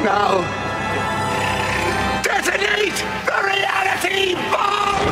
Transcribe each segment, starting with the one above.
Now, detonate the reality bomb!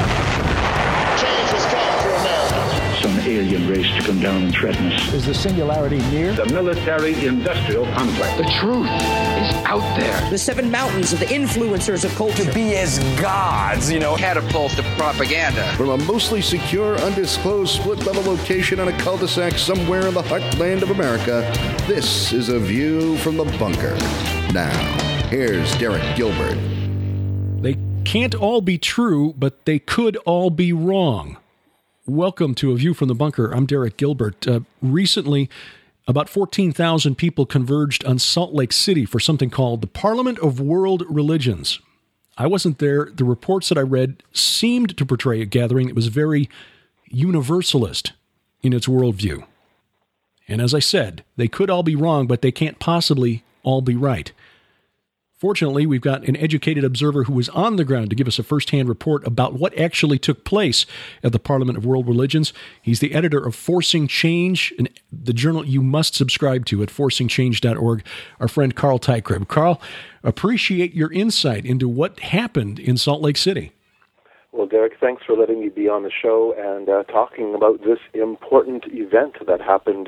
Change has come to America. Some alien race to come down and threaten us. Is the singularity near? The military-industrial complex. The truth is out there. The seven mountains of the influencers of culture. To be as gods, catapult to propaganda. From a mostly secure, undisclosed split-level location on a cul-de-sac somewhere in the heartland of America, this is A View from the Bunker. Now, here's Derek Gilbert. They can't all be true, but they could all be wrong. Welcome to A View from the Bunker. I'm Derek Gilbert. Recently, about 14,000 people converged on Salt Lake City for something called the Parliament of World Religions. I wasn't there. The reports that I read seemed to portray a gathering that was very universalist in its worldview. And as I said, they could all be wrong, but they can't possibly all be right. Fortunately, we've got an educated observer who was on the ground to give us a first-hand report about what actually took place at the Parliament of World Religions. He's the editor of Forcing Change, the journal you must subscribe to at forcingchange.org, our friend Carl Teichrib. Carl, appreciate your insight into what happened in Salt Lake City. Well, Derek, thanks for letting me be on the show and talking about this important event that happened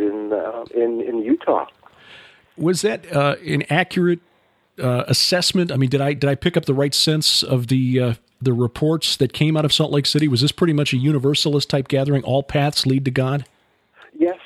in Utah. Was that an accurate assessment? I mean, did I pick up the right sense of the reports that came out of Salt Lake City? Was this pretty much a universalist type gathering? All paths lead to God? Yes.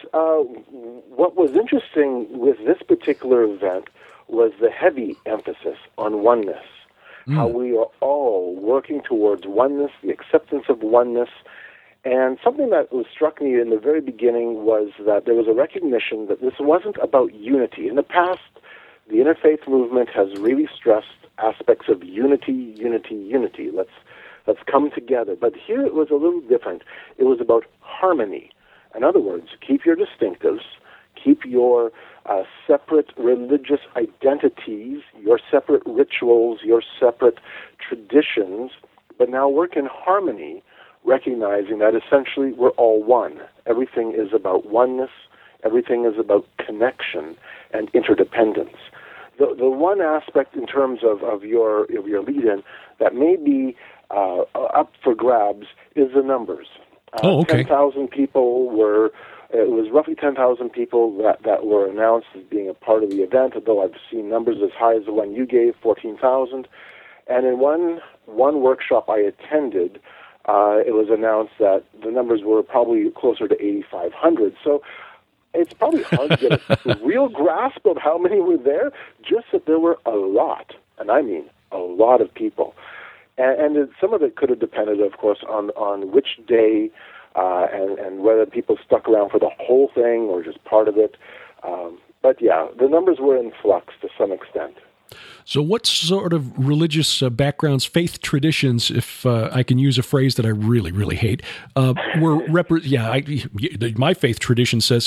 What was interesting with this particular event was the heavy emphasis on oneness. How we are all working towards oneness, the acceptance of oneness. And something that struck me in the very beginning was that there was a recognition that this wasn't about unity. In the past, the interfaith movement has really stressed aspects of unity, unity, unity. Let's come together. But here it was a little different. It was about harmony. In other words, keep your distinctives, keep your separate religious identities, your separate rituals, your separate traditions, but now work in harmony, recognizing that essentially we're all one. Everything is about oneness. Everything is about connection and interdependence. The one aspect in terms of your lead-in that may be up for grabs is the numbers. 10,000 people it was roughly 10,000 people that were announced as being a part of the event, although I've seen numbers as high as the one you gave, 14,000. And in one workshop I attended, it was announced that the numbers were probably closer to 8,500. So it's probably hard to get a real grasp of how many were there, just that there were a lot, and I mean a lot of people. And some of it could have depended, of course, on which day and whether people stuck around for the whole thing or just part of it. But yeah, the numbers were in flux to some extent. So what sort of religious backgrounds, faith traditions, if I can use a phrase that I really, really hate, were my faith tradition says,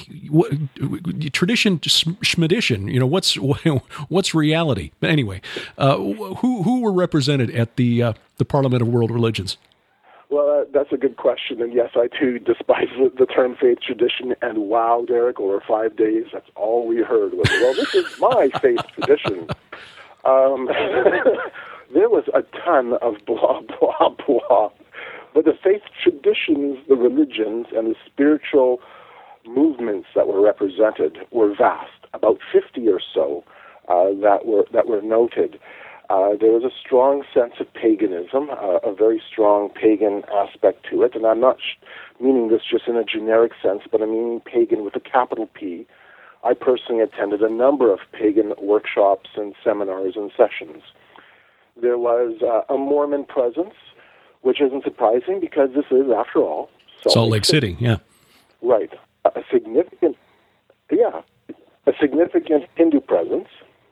tradition, schmedition, what's reality? But anyway, who were represented at the Parliament of World Religions? Well, that's a good question, and yes, I too despise the term faith tradition, and wow, Derek, over 5 days, that's all we heard was, well, this is my faith tradition. There was a ton of blah, blah, blah, but the faith traditions, the religions, and the spiritual movements that were represented were vast, about 50 or so that were noted. There was a strong sense of paganism, a very strong pagan aspect to it, and I'm not meaning this just in a generic sense, but I mean pagan with a capital P. I personally attended a number of pagan workshops and seminars and sessions. There was a Mormon presence, which isn't surprising because this is, after all, Salt Lake City, yeah. Right. A significant Hindu presence.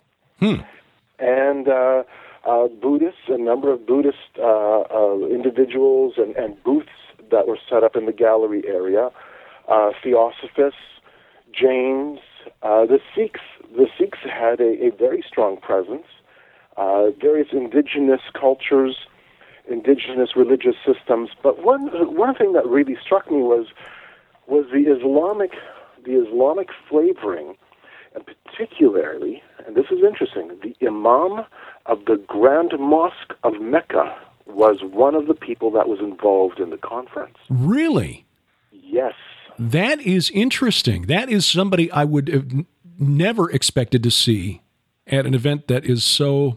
And Buddhists, a number of Buddhist individuals and booths that were set up in the gallery area, Theosophists, Jains, the Sikhs had a very strong presence, various indigenous cultures, indigenous religious systems. But one thing that really struck me was the Islamic flavoring and particularly, and this is interesting, the Imam of the Grand Mosque of Mecca was one of the people that was involved in the conference. Really? Yes. That is interesting. That is somebody I would have never expected to see at an event that is so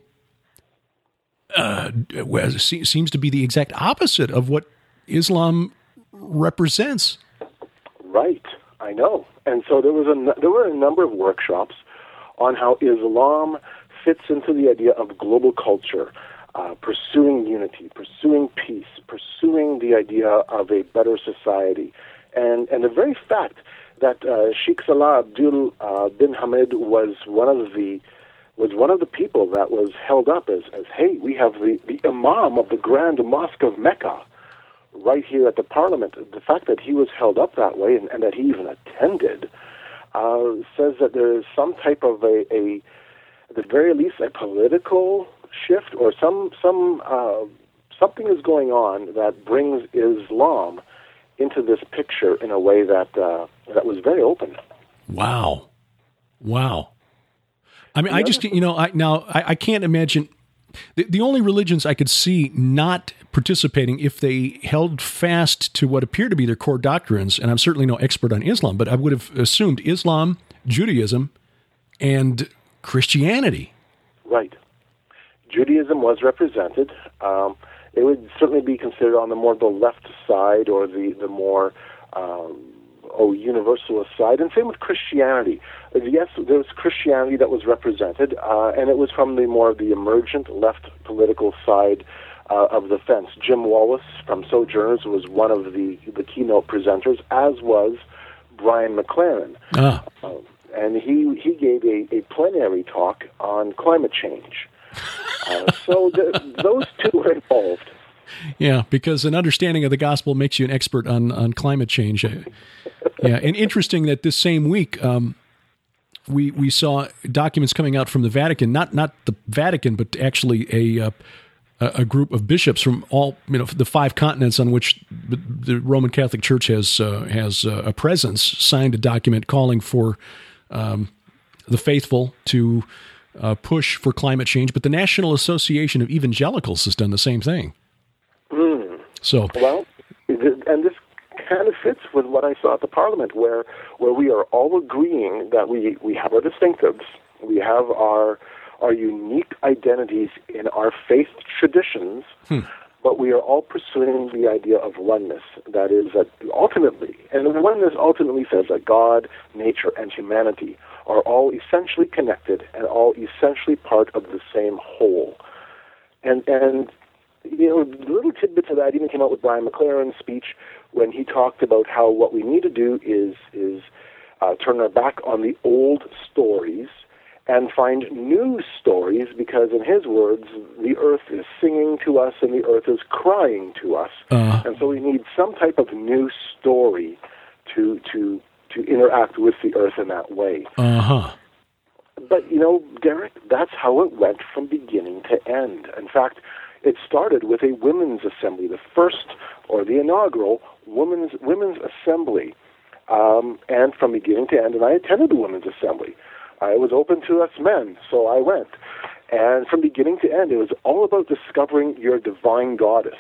seems to be the exact opposite of what Islam represents. Right, I know. And so there were a number of workshops on how Islam fits into the idea of global culture, pursuing unity, pursuing peace, pursuing the idea of a better society. And the very fact that Sheikh Salah Abdul bin Hamid was one of the people that was held up as hey, we have the Imam of the Grand Mosque of Mecca right here at the Parliament. The fact that he was held up that way and that he even attended says that there is some type of at the very least, a political shift or something is going on that brings Islam into this picture in a way that was very open. Wow. I mean, I just, I can't imagine the only religions I could see not participating if they held fast to what appear to be their core doctrines, and I'm certainly no expert on Islam, but I would have assumed Islam, Judaism, and Christianity. Right. Judaism was represented. It would certainly be considered on the left side or the more universalist side, and same with Christianity. Yes, there was Christianity that was represented, and it was from the emergent left political side of the fence. Jim Wallace from Sojourners was one of the keynote presenters, as was Brian McLaren. And he gave a plenary talk on climate change. So those two were involved. Yeah, because an understanding of the gospel makes you an expert on climate change. Yeah, and interesting that this same week we saw documents coming out from the Vatican, not the Vatican, but actually a group of bishops from all the 5 continents on which the Roman Catholic Church has a presence, signed a document calling for the faithful to push for climate change. But the National Association of Evangelicals has done the same thing. So, well, and this kind of fits with what I saw at the Parliament, where we are all agreeing that we have our distinctives, we have our unique identities in our faith traditions, but we are all pursuing the idea of oneness. That is, that ultimately, and oneness ultimately says that God, nature, and humanity are all essentially connected and all essentially part of the same whole. And little tidbits of that even came out with Brian McLaren's speech when he talked about how what we need to do is turn our back on the old stories and find new stories, because in his words, the earth is singing to us and the earth is crying to us. And so we need some type of new story to interact with the earth in that way. But, Derek, that's how it went from beginning to end. In fact, it started with a women's assembly, the first or the inaugural women's assembly, and from beginning to end. And I attended the women's assembly. It was open to us men, so I went. And from beginning to end, it was all about discovering your divine goddess,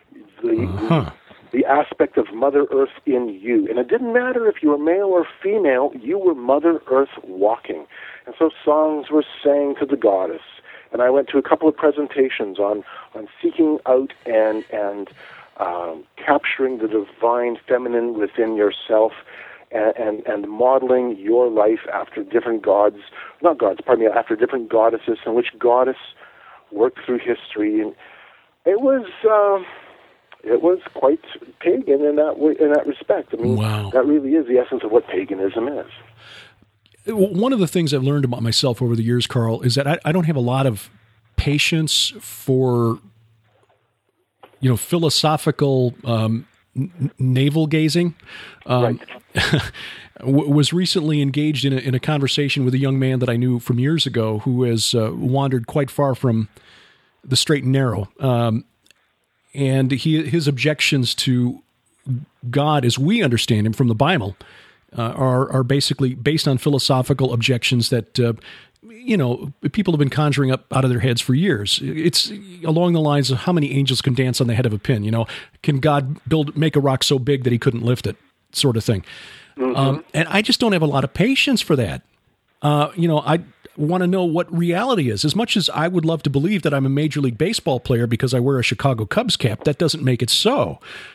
the aspect of Mother Earth in you. And it didn't matter if you were male or female, you were Mother Earth walking. And so songs were sang to the goddess. And I went to a couple of presentations on seeking out and capturing the divine feminine within yourself, and modeling your life after different after different goddesses, and which goddess worked through history. And it was quite pagan in that respect. I mean, wow. That really is the essence of what paganism is. One of the things I've learned about myself over the years, Carl, is that I don't have a lot of patience for, philosophical navel gazing. Right. Was recently engaged in a conversation with a young man that I knew from years ago who has wandered quite far from the straight and narrow. And his objections to God, as we understand him from the Bible, are basically based on philosophical objections that people have been conjuring up out of their heads for years. It's along the lines of how many angels can dance on the head of a pin. Can God make a rock so big that he couldn't lift it, sort of thing. Mm-hmm. And I just don't have a lot of patience for that. I want to know what reality is. As much as I would love to believe that I'm a Major League Baseball player because I wear a Chicago Cubs cap, that doesn't make it so.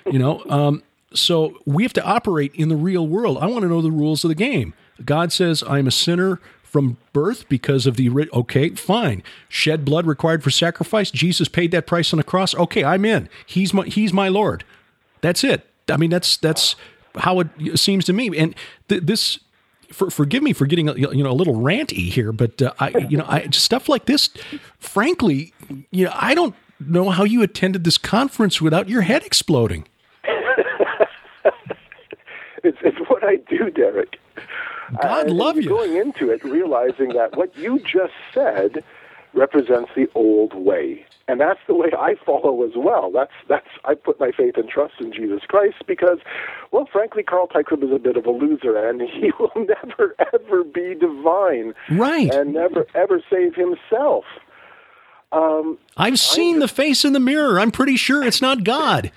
So we have to operate in the real world. I want to know the rules of the game. God says I'm a sinner from birth because of okay, fine. Shed blood required for sacrifice. Jesus paid that price on the cross. Okay, I'm in. He's my Lord. That's it. I mean, that's how it seems to me. And this, forgive me for getting a little ranty here, but I stuff like this, frankly, I don't know how you attended this conference without your head exploding. It's what I do, Derek. God love you. Going into it, realizing that what you just said represents the old way, and that's the way I follow as well. That's I put my faith and trust in Jesus Christ because, well, frankly, Carl Teichrib is a bit of a loser, and he will never ever be divine, right? And never ever save himself. I've seen the face in the mirror. I'm pretty sure it's not God.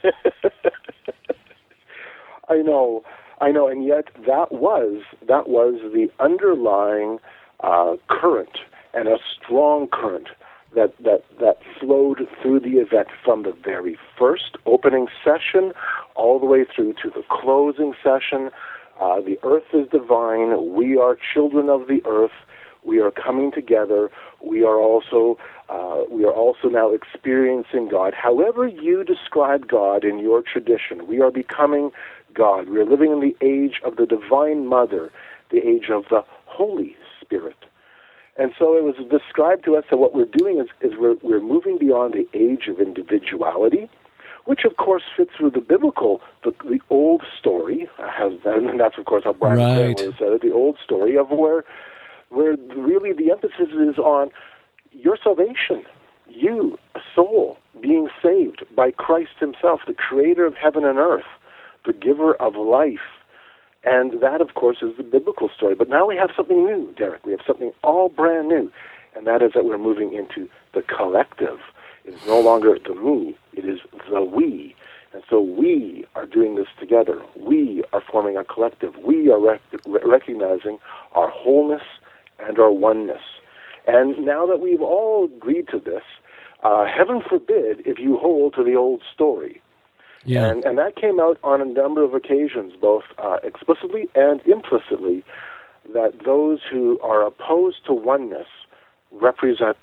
I know, and yet that was the underlying current, and a strong current that flowed through the event from the very first opening session all the way through to the closing session. The earth is divine. We are children of the earth. We are coming together. We are also now experiencing God. However you describe God in your tradition, we are becoming God. We are living in the age of the Divine Mother, the age of the Holy Spirit. And so it was described to us that what we're doing is we're moving beyond the age of individuality, which of course fits with the biblical, the old story, and that's of course how Brian Cramer said it, the old story of where really the emphasis is on your salvation, you, a soul, being saved by Christ himself, the creator of heaven and earth, the giver of life. And that, of course, is the biblical story. But now we have something new, Derek. We have something all brand new, and that is that we're moving into the collective. It is no longer the me, it is the we. And so we are doing this together. We are forming a collective. We are recognizing our wholeness and our oneness. And now that we've all agreed to this, heaven forbid if you hold to the old story. Yeah. And that came out on a number of occasions, both explicitly and implicitly, that those who are opposed to oneness represent,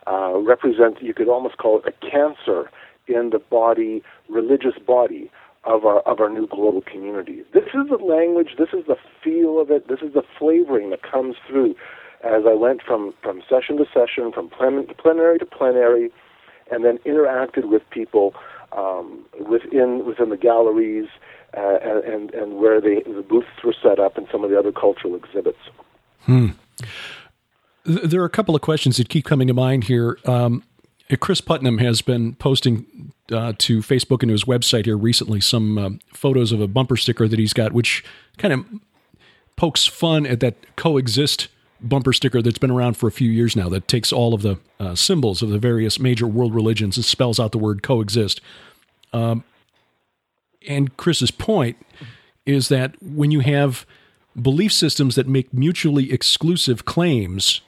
you could almost call it a cancer in the body, religious body of our new global community. This is the language, this is the feel of it, this is the flavoring that comes through as I went from session to session, from plenary to plenary, and then interacted with people within the galleries and where the booths were set up and some of the other cultural exhibits. There are a couple of questions that keep coming to mind here. Chris Putnam has been posting to Facebook and to his website here recently some photos of a bumper sticker that he's got, which kind of pokes fun at that coexist bumper sticker that's been around for a few years now that takes all of the symbols of the various major world religions and spells out the word coexist. And Chris's point is that when you have belief systems that make mutually exclusive claims,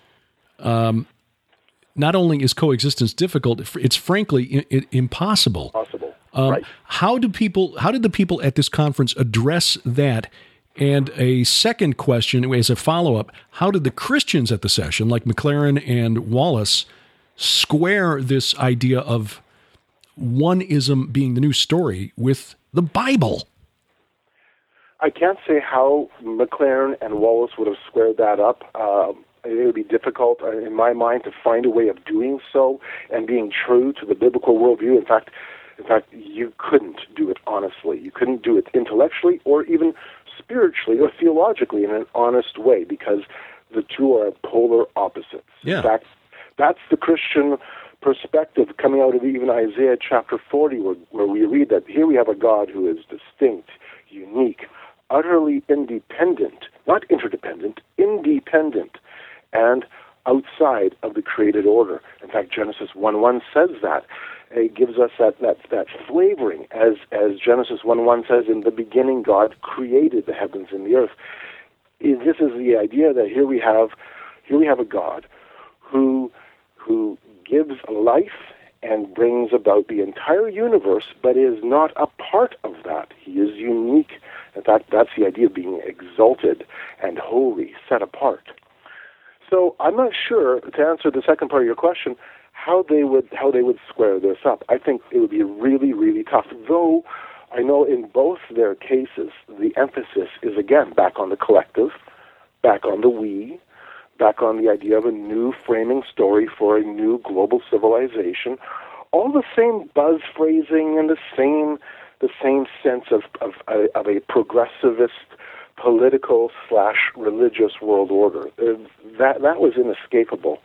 not only is coexistence difficult, it's frankly impossible. Right. How did the people at this conference address that? And a second question, as a follow-up, how did the Christians at the session, like McLaren and Wallace, square this idea of one-ism being the new story with the Bible? I can't say how McLaren and Wallace would have squared that up. It would be difficult, in my mind, to find a way of doing so and being true to the biblical worldview. In fact, you couldn't do it honestly. You couldn't do it intellectually or even spiritually or theologically in an honest way, because the two are polar opposites. Yeah. In fact, that's the Christian perspective coming out of even Isaiah chapter 40, where we read that here we have a God who is distinct, unique, utterly independent, not interdependent, independent, and outside of the created order. In fact, Genesis 1:1 says that. It gives us that flavoring, as Genesis 1:1 says, in the beginning God created the heavens and the earth. This is the idea that here we have a God who gives life and brings about the entire universe, but is not a part of that. He is unique. In fact, that's the idea of being exalted and holy, set apart. So I'm not sure, to answer the second part of your question, how they would square this up. I think it would be really, really tough, though I know in both their cases the emphasis is, again, back on the collective, back on the we, back on the idea of a new framing story for a new global civilization. All the same buzz phrasing and the same sense of a progressivist political/religious world order. That was inescapable.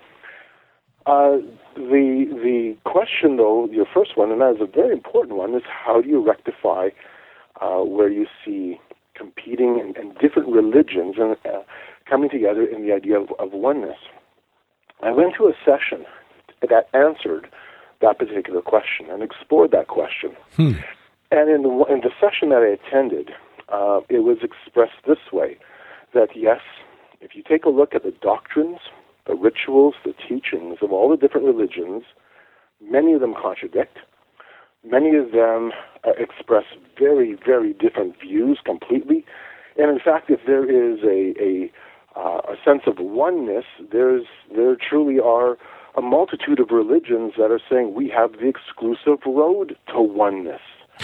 The question, though, your first one, and that is a very important one, is how do you rectify where you see competing and different religions and coming together in the idea of oneness? I went to a session that answered that particular question and explored that question. And in the session that I attended, it was expressed this way, that yes, if you take a look at the doctrines, the rituals, the teachings of all the different religions, many of them contradict. Many of them express very, very different views completely. And in fact, if there is a sense of oneness, there truly are a multitude of religions that are saying we have the exclusive road to oneness.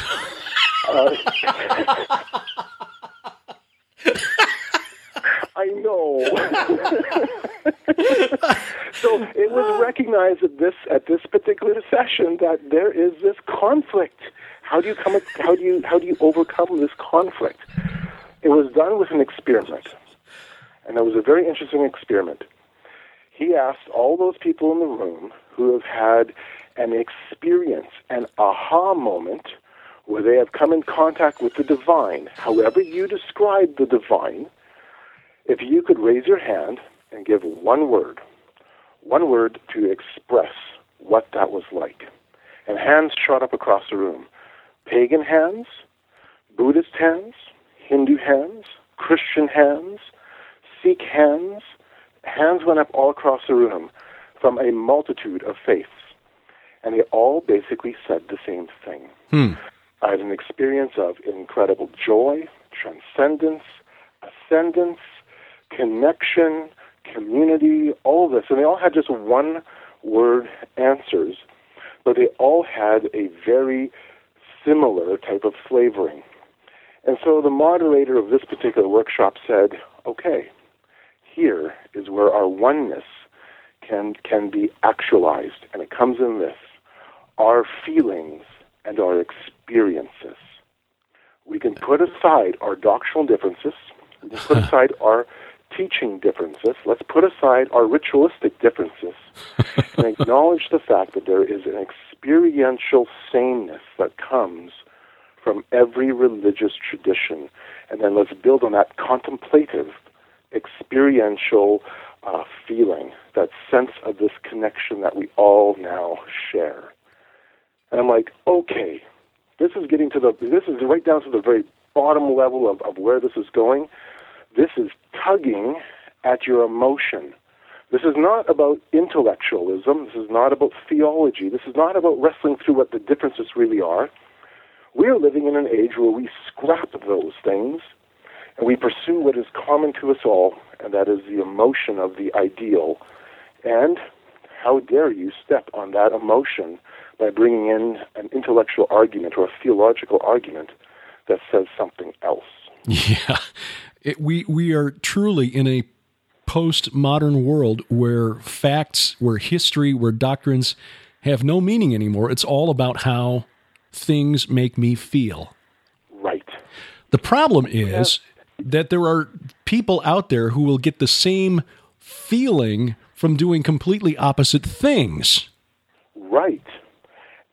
I know. So it was recognized at this particular session that there is this conflict. How do you overcome this conflict? It was done with an experiment, and it was a very interesting experiment. He asked all those people in the room who have had an experience, an aha moment, where they have come in contact with the divine, however you describe the divine, if you could raise your hand and give one word to express what that was like. And hands shot up across the room. Pagan hands, Buddhist hands, Hindu hands, Christian hands, Sikh hands. Hands went up all across the room from a multitude of faiths. And they all basically said the same thing. I had an experience of incredible joy, transcendence, ascendance, connection, community, all this. And they all had just one-word answers, but they all had a very similar type of flavoring. And so the moderator of this particular workshop said, okay, here is where our oneness can be actualized, and it comes in this: our feelings and our experiences. We can put aside our doctrinal differences, we can put aside our teaching differences, let's put aside our ritualistic differences, and acknowledge the fact that there is an experiential sameness that comes from every religious tradition, and then let's build on that contemplative, experiential feeling, that sense of this connection that we all now share. And I'm like, okay, this is right down to the very bottom level of where this is going. This is tugging at your emotion. This is not about intellectualism. This is not about theology. This is not about wrestling through what the differences really are. We are living in an age where we scrap those things and we pursue what is common to us all, and that is the emotion of the ideal. And how dare you step on that emotion by bringing in an intellectual argument or a theological argument that says something else. Yeah. We are truly in a postmodern world where facts, where history, where doctrines have no meaning anymore. It's all about how things make me feel. Right. The problem is that there are people out there who will get the same feeling from doing completely opposite things. Right.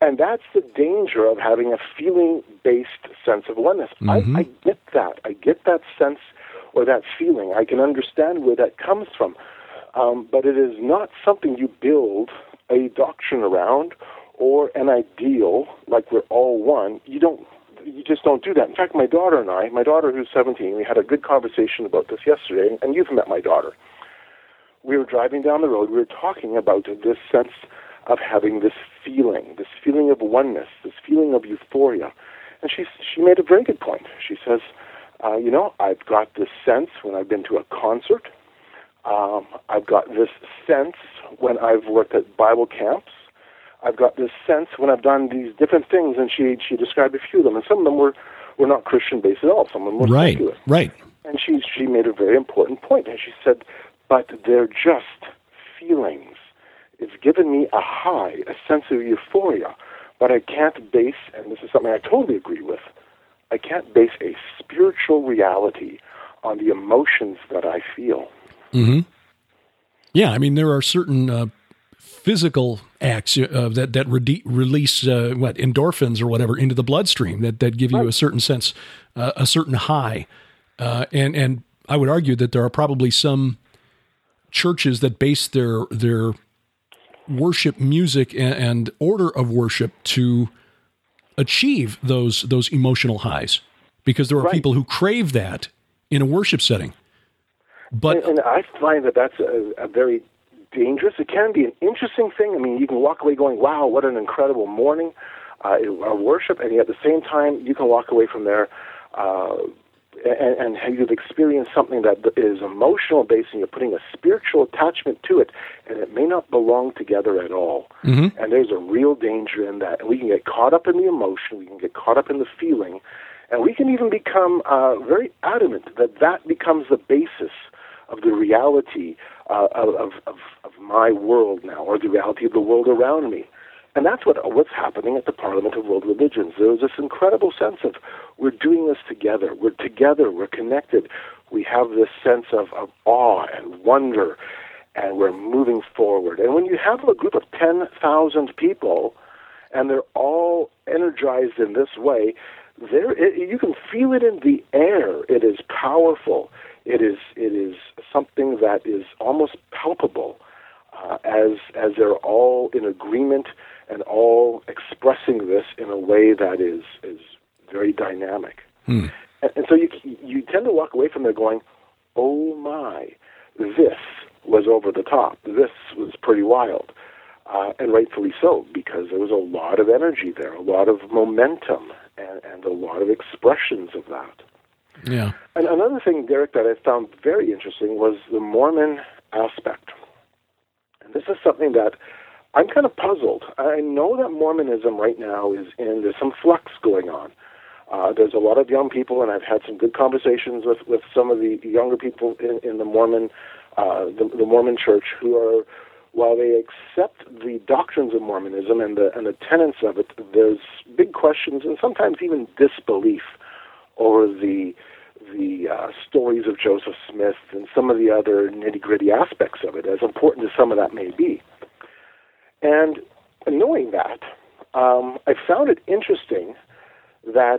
And that's the danger of having a feeling-based sense of oneness. Mm-hmm. I get that. I get that sense or that feeling. I can understand where that comes from. But it is not something you build a doctrine around or an ideal like we're all one. You just don't do that. In fact, my daughter who's 17, we had a good conversation about this yesterday, and you've met my daughter. We were driving down the road. We were talking about this sense of having this feeling of oneness, this feeling of euphoria. And she made a very good point. She says, I've got this sense when I've been to a concert. I've got this sense when I've worked at Bible camps. I've got this sense when I've done these different things, and she described a few of them, and some of them were not Christian-based at all. Some of them were secular. Right. And she made a very important point, and she said, but they're just feelings. It's given me a high, a sense of euphoria, but I can't base, and this is something I totally agree with, I can't base a spiritual reality on the emotions that I feel. Mm-hmm. Yeah, I mean, there are certain physical acts that release endorphins or whatever into the bloodstream that give you a certain sense, a certain high, and I would argue that there are probably some churches that base their worship music and order of worship to achieve those emotional highs, because there are people who crave that in a worship setting. But and I find that that's a very dangerous. It can be an interesting thing. I mean, you can walk away going, wow, what an incredible morning of worship, and at the same time, you can walk away from there and you've experienced something that is emotional based, and you're putting a spiritual attachment to it, and it may not belong together at all. Mm-hmm. And there's a real danger in that. And we can get caught up in the emotion, we can get caught up in the feeling, and we can even become very adamant that becomes the basis of the reality of my world now, or the reality of the world around me. And that's what's happening at the Parliament of World Religions. There was this incredible sense of we're doing this together, we're connected, we have this sense of awe and wonder, and we're moving forward. And when you have a group of 10,000 people, and they're all energized in this way, you can feel it in the air. It is powerful. It is something that is almost palpable as they're all in agreement and all expressing this in a way that is very dynamic. And so you tend to walk away from there going, oh my, this was over the top. This was pretty wild. And rightfully so, because there was a lot of energy there, a lot of momentum, and a lot of expressions of that. Yeah. And another thing, Derek, that I found very interesting was the Mormon aspect. And this is something that I'm kind of puzzled. I know that Mormonism right now there's some flux going on. There's a lot of young people, and I've had some good conversations with some of the younger people in the Mormon, the Mormon Church, who are, while they accept the doctrines of Mormonism and the tenets of it, there's big questions and sometimes even disbelief over the stories of Joseph Smith and some of the other nitty-gritty aspects of it, as important as some of that may be. And knowing that, I found it interesting that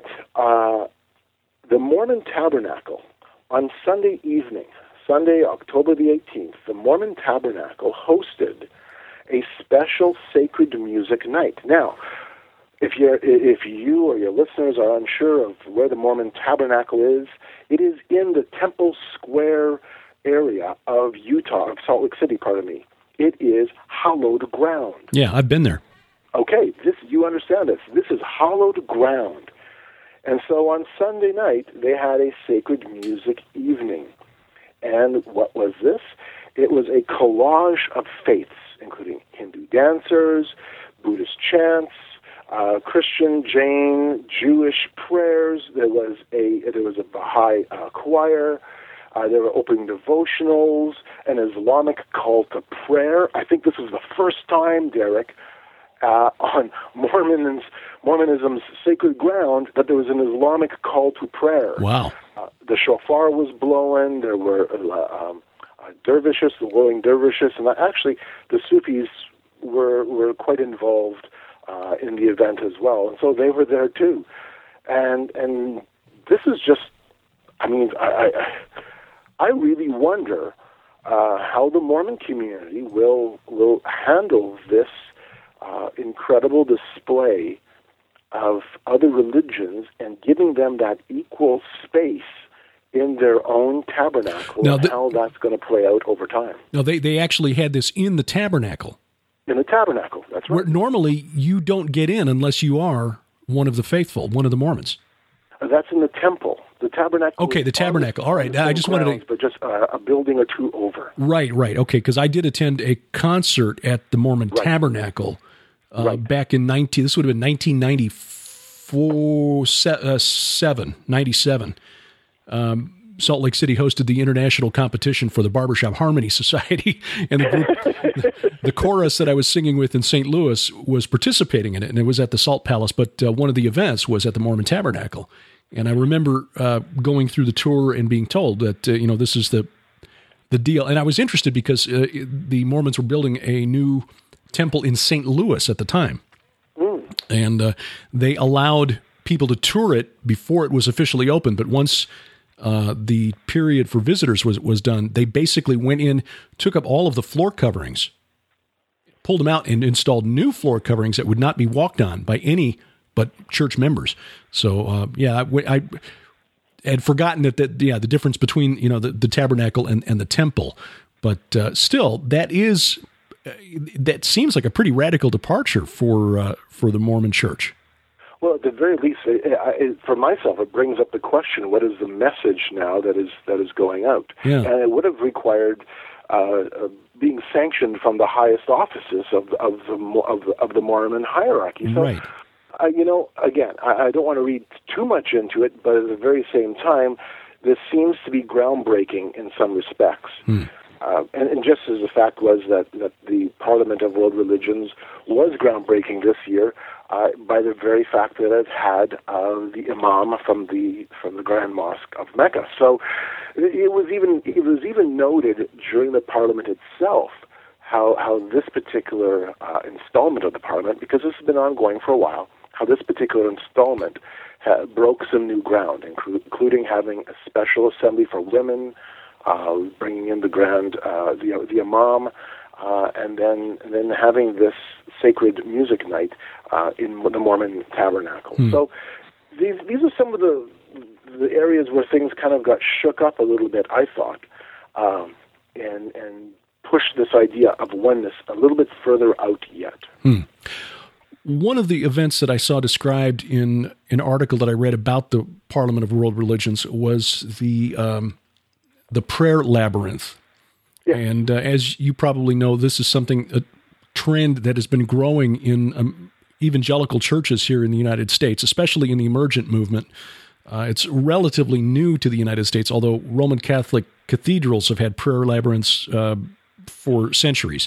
the Mormon Tabernacle, on Sunday evening, Sunday, October the 18th, the Mormon Tabernacle hosted a special sacred music night. Now, if you or your listeners are unsure of where the Mormon Tabernacle is, it is in the Temple Square area of Utah, of Salt Lake City, pardon me. It is hallowed ground. Yeah, I've been there. Okay, you understand this. This is hallowed ground. And so on Sunday night, they had a sacred music evening. And what was this? It was a collage of faiths, including Hindu dancers, Buddhist chants, Christian, Jain, Jewish prayers. There was a Baha'i choir. There were opening devotionals, an Islamic call to prayer. I think this was the first time, Derek, on Mormonism's sacred ground that there was an Islamic call to prayer. Wow. The shofar was blowing. There were dervishes, the whirling dervishes, and actually the Sufis were quite involved in the event as well, and so they were there too. And this is just, I mean, I really wonder how the Mormon community will handle this incredible display of other religions and giving them that equal space in their own tabernacle, now, and how that's going to play out over time. Now, they actually had this in the tabernacle. In the tabernacle, that's right. Where normally you don't get in unless you are one of the faithful, one of the Mormons. That's in the temple. The tabernacle. Okay, the tabernacle. All right, I just wanted to... But just a building or two over. Right. Okay, because I did attend a concert at the Mormon Tabernacle back in this would have been 97. Salt Lake City hosted the international competition for the Barbershop Harmony Society, and the chorus that I was singing with in St. Louis was participating in it, and it was at the Salt Palace, but one of the events was at the Mormon Tabernacle. And I remember going through the tour and being told that, this is the deal. And I was interested because the Mormons were building a new temple in St. Louis at the time. And they allowed people to tour it before it was officially open, but once the period for visitors was done, they basically went in, took up all of the floor coverings, pulled them out, and installed new floor coverings that would not be walked on by any but church members. So, I had forgotten that the difference between, the tabernacle and the temple. But still, that seems like a pretty radical departure for the Mormon Church. Well, at the very least, for myself, it brings up the question: what is the message now that is going out? Yeah. And it would have required being sanctioned from the highest offices of the Mormon hierarchy. So, right. Again, I don't want to read too much into it, but at the very same time, this seems to be groundbreaking in some respects. And just as the fact was that the Parliament of World Religions was groundbreaking this year by the very fact that it had the Imam from the Grand Mosque of Mecca. So it was even noted during the Parliament itself how this particular installment of the Parliament, because this has been ongoing for a while, how this particular installment broke some new ground, including having a special assembly for women, bringing in the Imam, and then having this sacred music night in the Mormon Tabernacle. So these are some of the areas where things kind of got shook up a little bit, I thought, and pushed this idea of oneness a little bit further out yet. One of the events that I saw described in an article that I read about the Parliament of World Religions was the prayer labyrinth. Yeah. And as you probably know, this is a trend that has been growing in evangelical churches here in the United States, especially in the emergent movement. It's relatively new to the United States, although Roman Catholic cathedrals have had prayer labyrinths for centuries.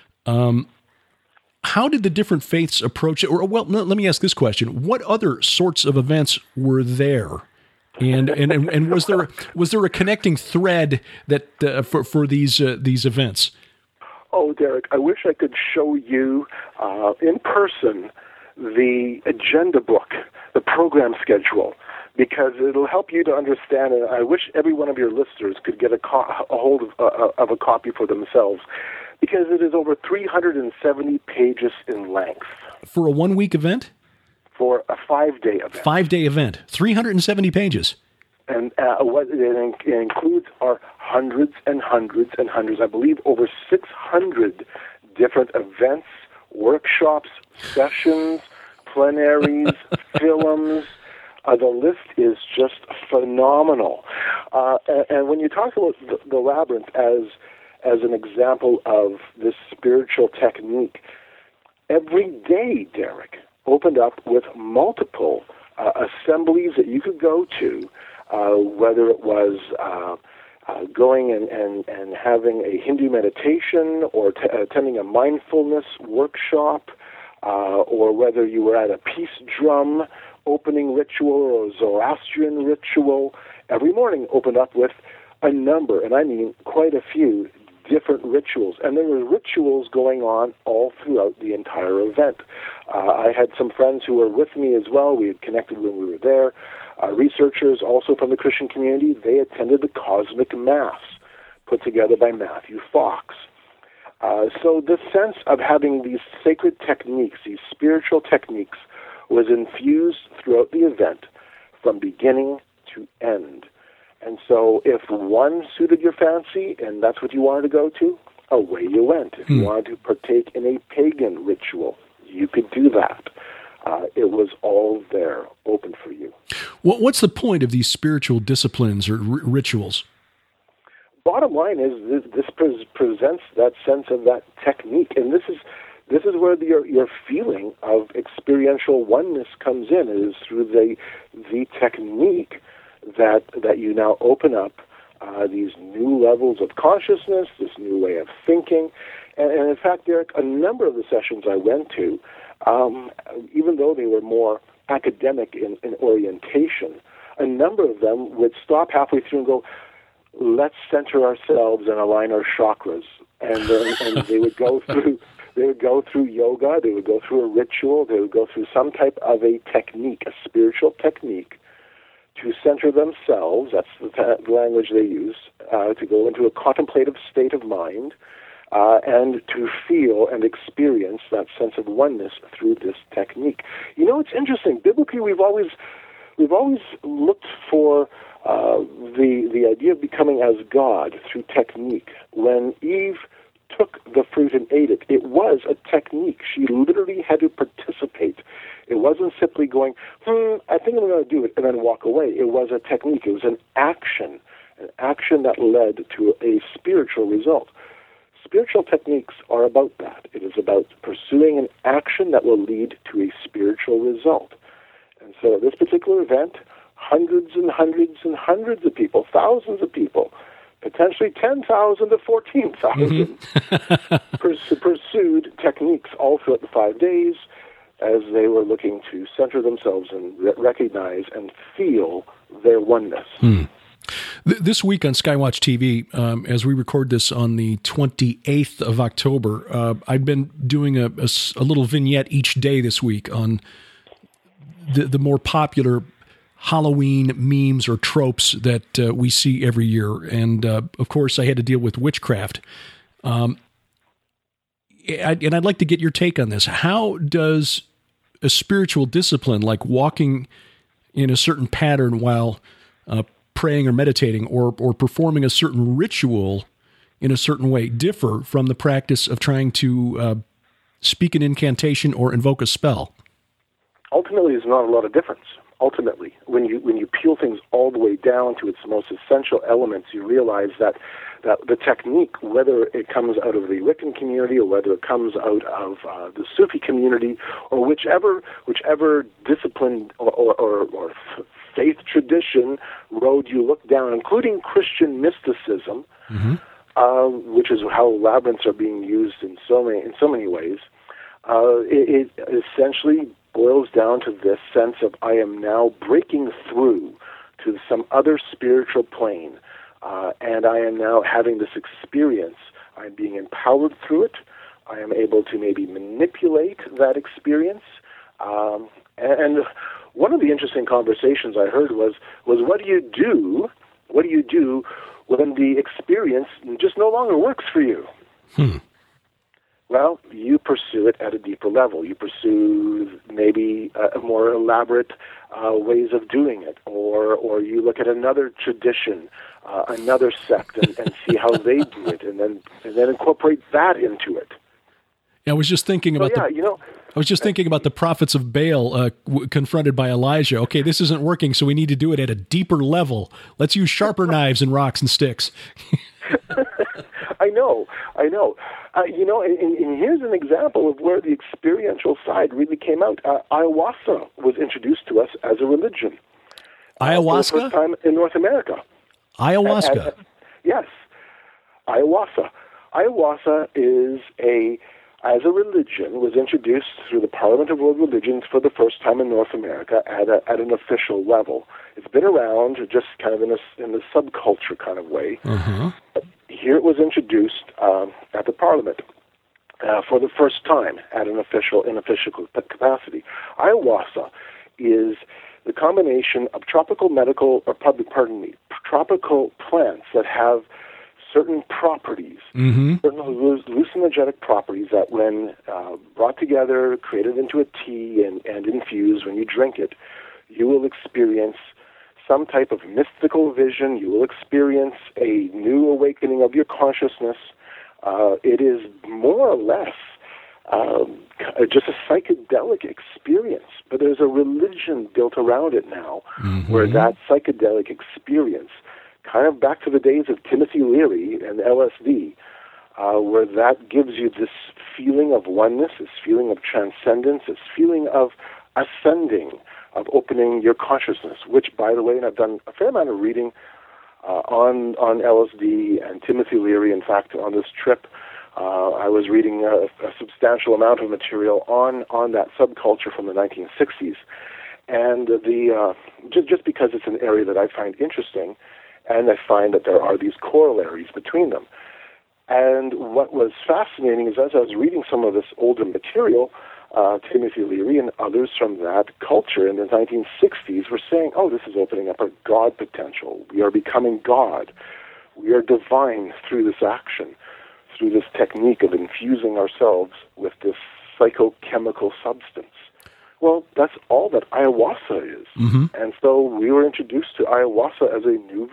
How did the different faiths approach it? Let me ask this question. What other sorts of events were there? And was there a connecting thread that for these events? Oh, Derek, I wish I could show you in person the agenda book, the program schedule, because it'll help you to understand. And I wish every one of your listeners could get a hold of a copy for themselves, because it is over 370 pages in length. For a 1-week event? For a 5-day event. 5-day event, 370 pages. And what it includes are hundreds and hundreds and hundreds, I believe over 600 different events, workshops, sessions, plenaries, films. The list is just phenomenal. And when you talk about the labyrinth as an example of this spiritual technique, every day, Derek, opened up with multiple assemblies that you could go to, whether it was going and having a Hindu meditation or attending a mindfulness workshop, or whether you were at a peace drum opening ritual or a Zoroastrian ritual. Every morning opened up with a number, and I mean quite a few, different rituals. And there were rituals going on all throughout the entire event. I had some friends who were with me as well. We had connected when we were there. Researchers also from the Christian community, they attended the Cosmic Mass put together by Matthew Fox. So the sense of having these sacred techniques, these spiritual techniques, was infused throughout the event from beginning to end. And so if one suited your fancy and that's what you wanted to go to, away you went. If you wanted to partake in a pagan ritual, you could do that. It was all there, open for you. What's the point of these spiritual disciplines or rituals? Bottom line is this presents that sense of that technique, and this is where your feeling of experiential oneness comes in. It is through the technique that you now open up these new levels of consciousness, this new way of thinking. And in fact, Derek, a number of the sessions I went to, even though they were more academic in orientation, a number of them would stop halfway through and go, let's center ourselves and align our chakras. And they would go through yoga, they would go through a ritual, they would go through some type of a technique, a spiritual technique, to center themselves. That's the language they use, to go into a contemplative state of mind, and to feel and experience that sense of oneness through this technique. You know, it's interesting. Biblically, we've always looked for the idea of becoming as God through technique. When Eve took the fruit and ate it, it was a technique. She literally had to participate. It wasn't simply going, I think I'm going to do it, and then walk away. It was a technique. It was an action that led to a spiritual result. Spiritual techniques are about that. It is about pursuing an action that will lead to a spiritual result. And so at this particular event, hundreds and hundreds and hundreds of people, thousands of people, potentially 10,000 to 14,000, pursued techniques all throughout the 5 days as they were looking to center themselves and recognize and feel their oneness. This week on Skywatch TV, as we record this on the 28th of October, I've been doing a little vignette each day this week on the more popular Halloween memes or tropes that we see every year. And, of course, I had to deal with witchcraft. And I'd like to get your take on this. How does a spiritual discipline like walking in a certain pattern while praying or meditating or performing a certain ritual in a certain way differ from the practice of trying to speak an incantation or invoke a spell? Ultimately, there's not a lot of difference. Ultimately, when you peel things all the way down to its most essential elements, you realize that the technique, whether it comes out of the Wiccan community or whether it comes out of the Sufi community or whichever discipline or faith tradition road you look down, including Christian mysticism, which is how labyrinths are being used in so many ways, it essentially boils down to this sense of I am now breaking through to some other spiritual plane, and I am now having this experience. I'm being empowered through it. I am able to maybe manipulate that experience. And one of the interesting conversations I heard was what do you do when the experience just no longer works for you? Well, you pursue it at a deeper level. You pursue maybe a more elaborate ways of doing it, or you look at another tradition, another sect, and see how they do it, and then incorporate that into it. Yeah, I was just thinking about I was just thinking about the prophets of Baal confronted by Elijah. Okay, this isn't working, so we need to do it at a deeper level. Let's use sharper knives and rocks and sticks. I know. And here's an example of where the experiential side really came out. Ayahuasca was introduced to us as a religion. Ayahuasca? For the first time in North America. Ayahuasca? Yes. Ayahuasca. Ayahuasca as a religion, was introduced through the Parliament of World Religions for the first time in North America at an official level. It's been around just kind of in the subculture kind of way. But here it was introduced at the Parliament. for the first time at an official capacity. Ayahuasca is the combination of tropical plants that have certain properties, certain hallucinogenic properties that when brought together, created into a tea and infused, when you drink it, you will experience some type of mystical vision. You will experience a new awakening of your consciousness. It is more or less just a psychedelic experience, but there's a religion built around it now, where that psychedelic experience, kind of back to the days of Timothy Leary and LSD, where that gives you this feeling of oneness, this feeling of transcendence, this feeling of ascending, of opening your consciousness, which, by the way, and I've done a fair amount of reading on LSD and Timothy Leary. In fact, on this trip, I was reading a substantial amount of material on that subculture from the 1960s, and just because it's an area that I find interesting, and I find that there are these corollaries between them. And what was fascinating is, as I was reading some of this older material, Timothy Leary and others from that culture in the 1960s were saying, oh, this is opening up our God potential. We are becoming God. We are divine through this action, through this technique of infusing ourselves with this psychochemical substance. Well, that's all that ayahuasca is. And so we were introduced to ayahuasca as a new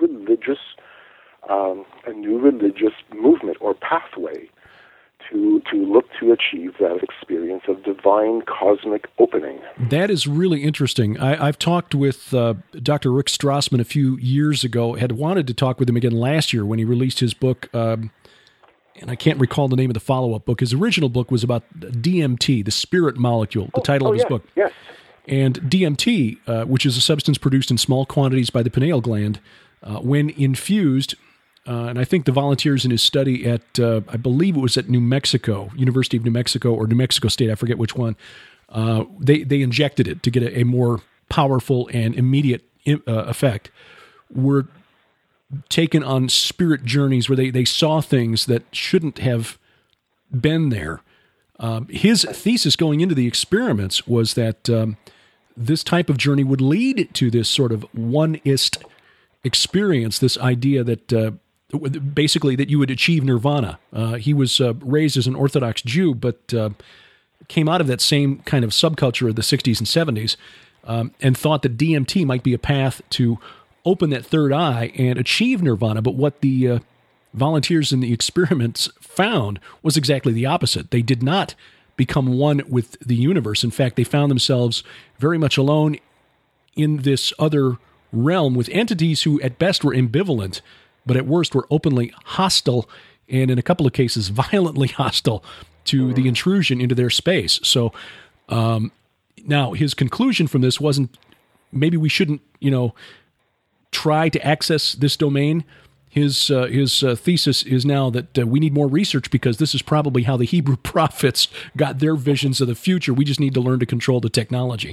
religious movement or pathway to look to achieve that experience of divine cosmic opening. That is really interesting. I've talked with Dr. Rick Strassman a few years ago, had wanted to talk with him again last year when he released his book, and I can't recall the name of the follow-up book. His original book was about DMT, the spirit molecule, the title of his book. Yes. And DMT, which is a substance produced in small quantities by the pineal gland, when infused, and I think the volunteers in his study at, I believe it was at New Mexico, University of New Mexico or New Mexico State, I forget which one, they injected it to get a more powerful and immediate effect, were taken on spirit journeys where they saw things that shouldn't have been there. His thesis going into the experiments was that this type of journey would lead to this sort of one-ist experience, this idea that basically that you would achieve nirvana. He was raised as an Orthodox Jew, but came out of that same kind of subculture of the 60s and 70s and thought that DMT might be a path to open that third eye and achieve nirvana. But what the volunteers in the experiments found was exactly the opposite. They did not become one with the universe. In fact, they found themselves very much alone in this other realm with entities who at best were ambivalent, but at worst were openly hostile, and in a couple of cases violently hostile to the intrusion into their space. So now his conclusion from this wasn't maybe we shouldn't, try to access this domain. His thesis is now that we need more research because this is probably how the Hebrew prophets got their visions of the future. We just need to learn to control the technology.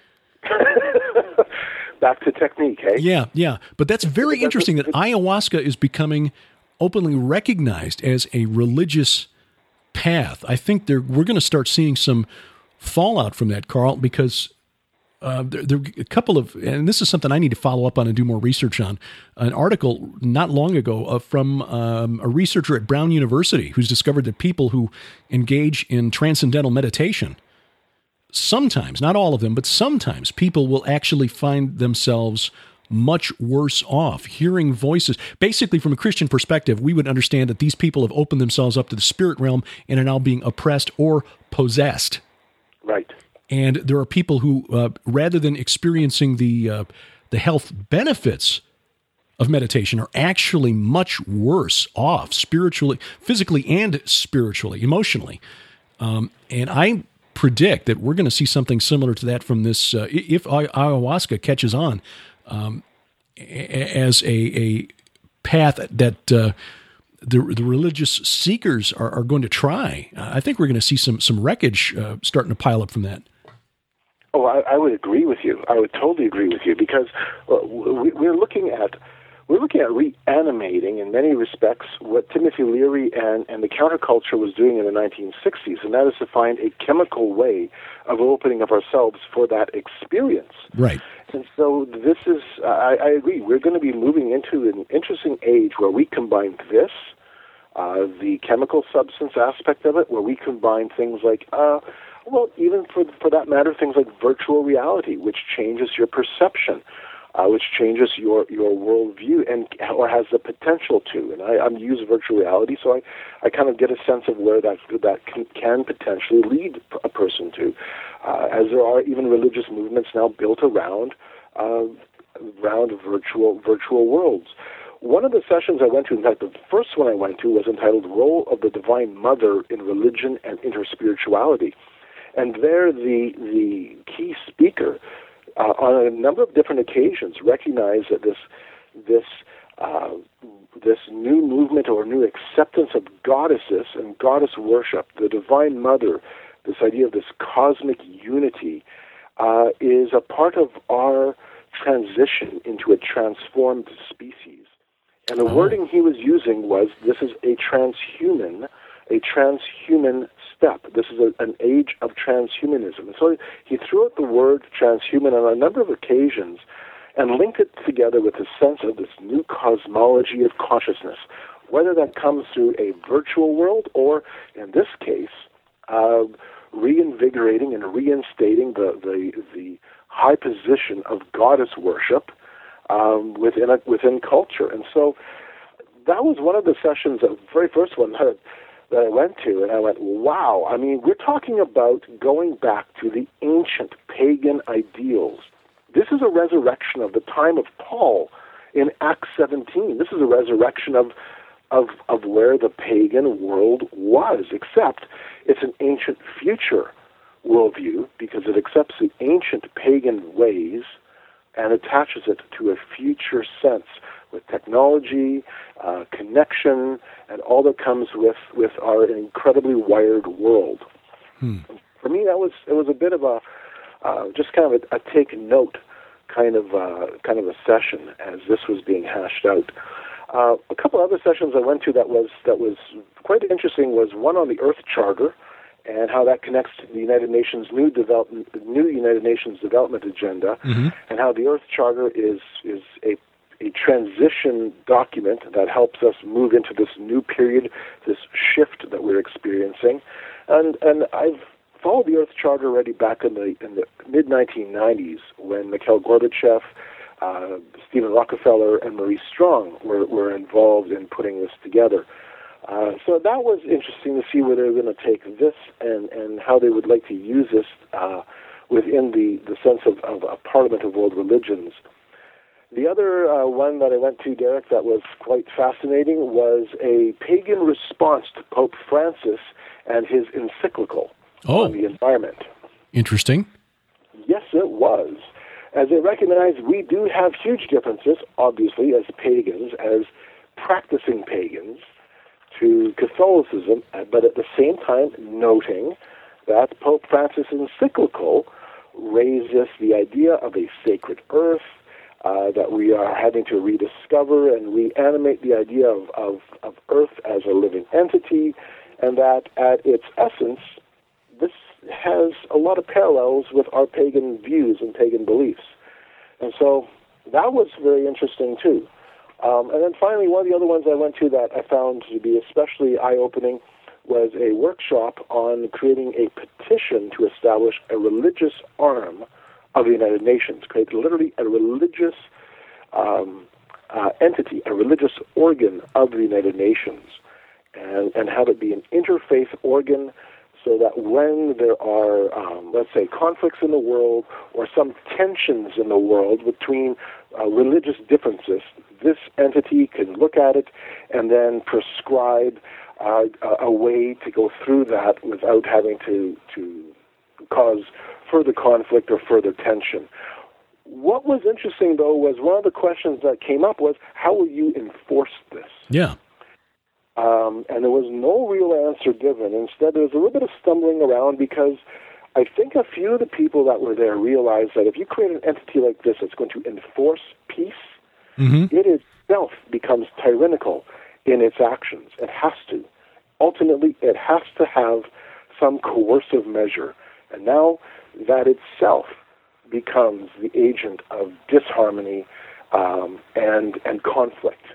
Back to technique, hey? Yeah. But that's very interesting that ayahuasca is becoming openly recognized as a religious path. I think we're going to start seeing some fallout from that, Carl, because there are a couple of, and this is something I need to follow up on and do more research on, an article not long ago from a researcher at Brown University who's discovered that people who engage in transcendental meditation, sometimes, not all of them, but sometimes people will actually find themselves much worse off, hearing voices. Basically, from a Christian perspective, we would understand that these people have opened themselves up to the spirit realm and are now being oppressed or possessed. Right. And there are people who, rather than experiencing the health benefits of meditation, are actually much worse off spiritually, physically and spiritually, emotionally. And I predict that we're going to see something similar to that from this, if ayahuasca catches on as a path that the religious seekers are going to try. I think we're going to see some wreckage starting to pile up from that. Oh, I would agree with you. I would totally agree with you because we're looking at we're looking at reanimating, in many respects, what Timothy Leary and the counterculture was doing in the 1960s, and that is to find a chemical way of opening up ourselves for that experience. Right. And so this is, I agree, we're going to be moving into an interesting age where we combine this, the chemical substance aspect of it, where we combine things like, even for that matter, things like virtual reality, which changes your perception, which changes your worldview, or has the potential to. And I'm using virtual reality, so I kind of get a sense of where that can potentially lead a person to, as there are even religious movements now built around virtual worlds. One of the sessions I went to, in fact, the first one I went to, was entitled "Role of the Divine Mother in Religion and Interspirituality," and there the key speaker, on a number of different occasions, recognized that this new movement or new acceptance of goddesses and goddess worship, the Divine Mother, this idea of this cosmic unity, is a part of our transition into a transformed species. And the wording he was using was, this is a transhuman step. This is an age of transhumanism. And so he threw out the word transhuman on a number of occasions and linked it together with a sense of this new cosmology of consciousness, whether that comes through a virtual world or, in this case, reinvigorating and reinstating the high position of goddess worship within culture. And so that was one of the sessions, the very first one that I went to, and I went, wow, I mean, we're talking about going back to the ancient pagan ideals. This is a resurrection of the time of Paul in Acts 17. This is a resurrection of where the pagan world was, except it's an ancient future worldview because it accepts the ancient pagan ways and attaches it to a future sense with technology, connection, and all that comes with our incredibly wired world. For me, it was a bit of a just kind of a take note kind of a session as this was being hashed out. A couple other sessions I went to that was quite interesting was one on the Earth Charter and how that connects to the United Nations new United Nations development agenda, and how the Earth Charter is a transition document that helps us move into this new period, this shift that we're experiencing. And I've followed the Earth Charter already back in the mid-1990s when Mikhail Gorbachev, Stephen Rockefeller, and Maurice Strong were involved in putting this together. So that was interesting to see where they were going to take this and how they would like to use this within the sense of a Parliament of World Religions. The other one that I went to, Derek, that was quite fascinating was a pagan response to Pope Francis and his encyclical on the environment. Interesting. Yes, it was. As they recognize, we do have huge differences, obviously, as pagans, as practicing pagans, to Catholicism, but at the same time noting that Pope Francis' encyclical raises the idea of a sacred earth, that we are having to rediscover and reanimate the idea of Earth as a living entity, and that at its essence, this has a lot of parallels with our pagan views and pagan beliefs. And so that was very interesting too. And then finally, one of the other ones I went to that I found to be especially eye-opening was a workshop on creating a petition to establish a religious arm of the United Nations, create literally a religious entity, a religious organ of the United Nations, and have it be an interfaith organ so that when there are, let's say, conflicts in the world or some tensions in the world between religious differences, this entity can look at it and then prescribe a way to go through that without having to cause further conflict or further tension. What was interesting, though, was one of the questions that came up was, how will you enforce this? Yeah. And there was no real answer given. Instead, there was a little bit of stumbling around because I think a few of the people that were there realized that if you create an entity like this that's going to enforce peace, it is itself becomes tyrannical in its actions. It has to. Ultimately, it has to have some coercive measure. And now that itself becomes the agent of disharmony and conflict.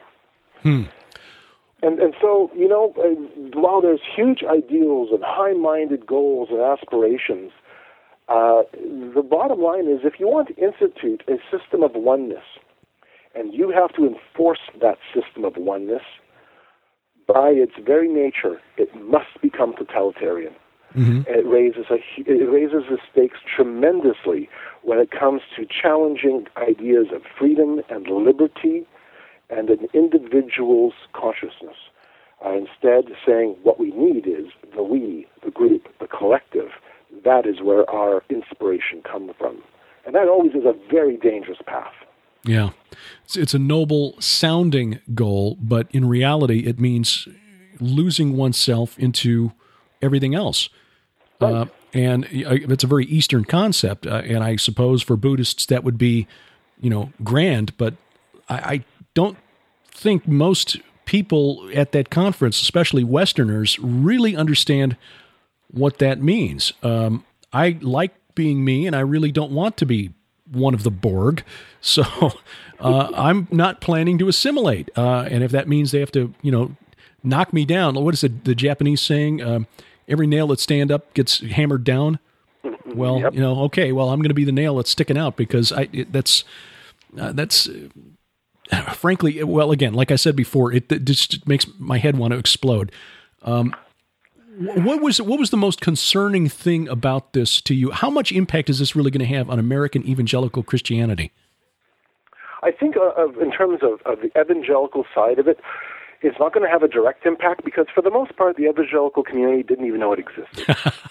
And so, while there's huge ideals and high-minded goals and aspirations, the bottom line is if you want to institute a system of oneness, and you have to enforce that system of oneness, by its very nature, it must become totalitarian. Mm-hmm. It raises the stakes tremendously when it comes to challenging ideas of freedom and liberty and an individual's consciousness. Instead, saying what we need is the we, the group, the collective. That is where our inspiration comes from. And that always is a very dangerous path. Yeah. It's a noble-sounding goal, but in reality, it means losing oneself into everything else. Right. And it's a very Eastern concept, and I suppose for Buddhists that would be, grand, but I don't think most people at that conference, especially Westerners, really understand what that means. I like being me, and I really don't want to be one of the Borg, so I'm not planning to assimilate. And if that means they have to, knock me down, what is the Japanese saying? Every nail that stands up gets hammered down. Well, yep. Okay, well, I'm going to be the nail that's sticking out because that's frankly, well, again, like I said before, it just makes my head want to explode. What was the most concerning thing about this to you? How much impact is this really going to have on American evangelical Christianity? I think in terms of the evangelical side of it, it's not going to have a direct impact because for the most part, the evangelical community didn't even know it existed.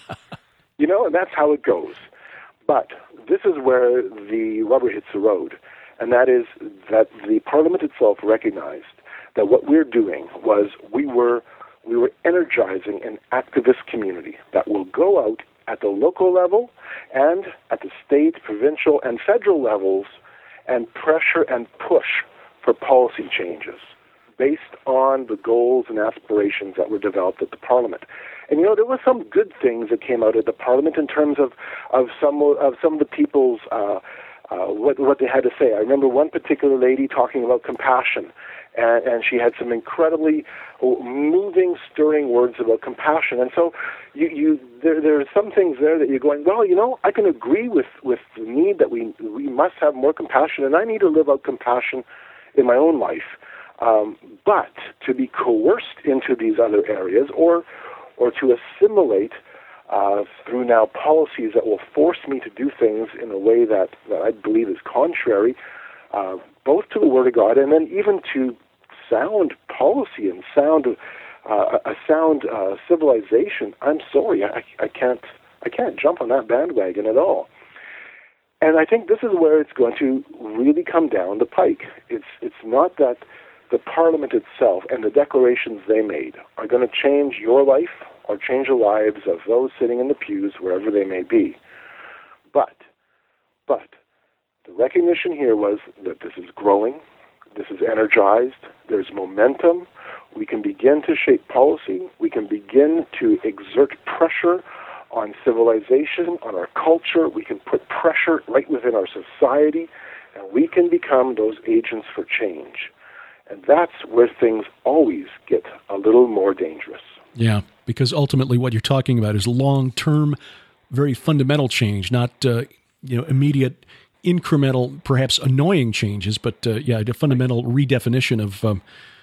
And that's how it goes. But this is where the rubber hits the road, and that is that the Parliament itself recognized that what we're doing was we were energizing an activist community that will go out at the local level and at the state, provincial, and federal levels and pressure and push for policy changes based on the goals and aspirations that were developed at the Parliament. And there were some good things that came out of the Parliament in terms of some of the people's what they had to say. I remember one particular lady talking about compassion, and she had some incredibly moving, stirring words about compassion. And so there are some things there that you're going, well, I can agree with the need that we must have more compassion, and I need to live out compassion in my own life. But to be coerced into these other areas or to assimilate through now policies that will force me to do things in a way that I believe is contrary both to the Word of God and then even to sound policy and a sound civilization. I'm sorry, I can't jump on that bandwagon at all. And I think this is where it's going to really come down the pike. It's not that the Parliament itself and the declarations they made are going to change your life or change the lives of those sitting in the pews wherever they may be. But the recognition here was that this is growing, this is energized, there's momentum, we can begin to shape policy, we can begin to exert pressure on civilization, on our culture, we can put pressure right within our society, and we can become those agents for change. And that's where things always get a little more dangerous. Yeah, because ultimately what you're talking about is long-term, very fundamental change, not immediate, incremental, perhaps annoying changes, but a fundamental redefinition of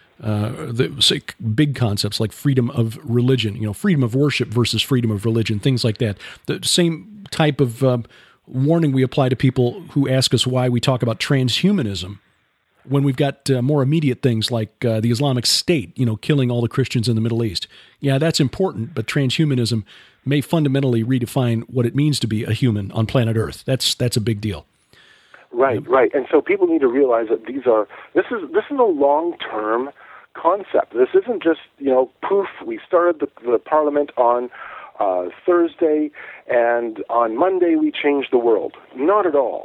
the big concepts like freedom of religion, freedom of worship versus freedom of religion, things like that. The same type of warning we apply to people who ask us why we talk about transhumanism when we've got more immediate things like the Islamic State, killing all the Christians in the Middle East. Yeah, that's important, but transhumanism may fundamentally redefine what it means to be a human on planet Earth. That's a big deal. Right. And so people need to realize that this is a long-term concept. This isn't just, poof, we started the Parliament on Thursday, and on Monday we changed the world. Not at all.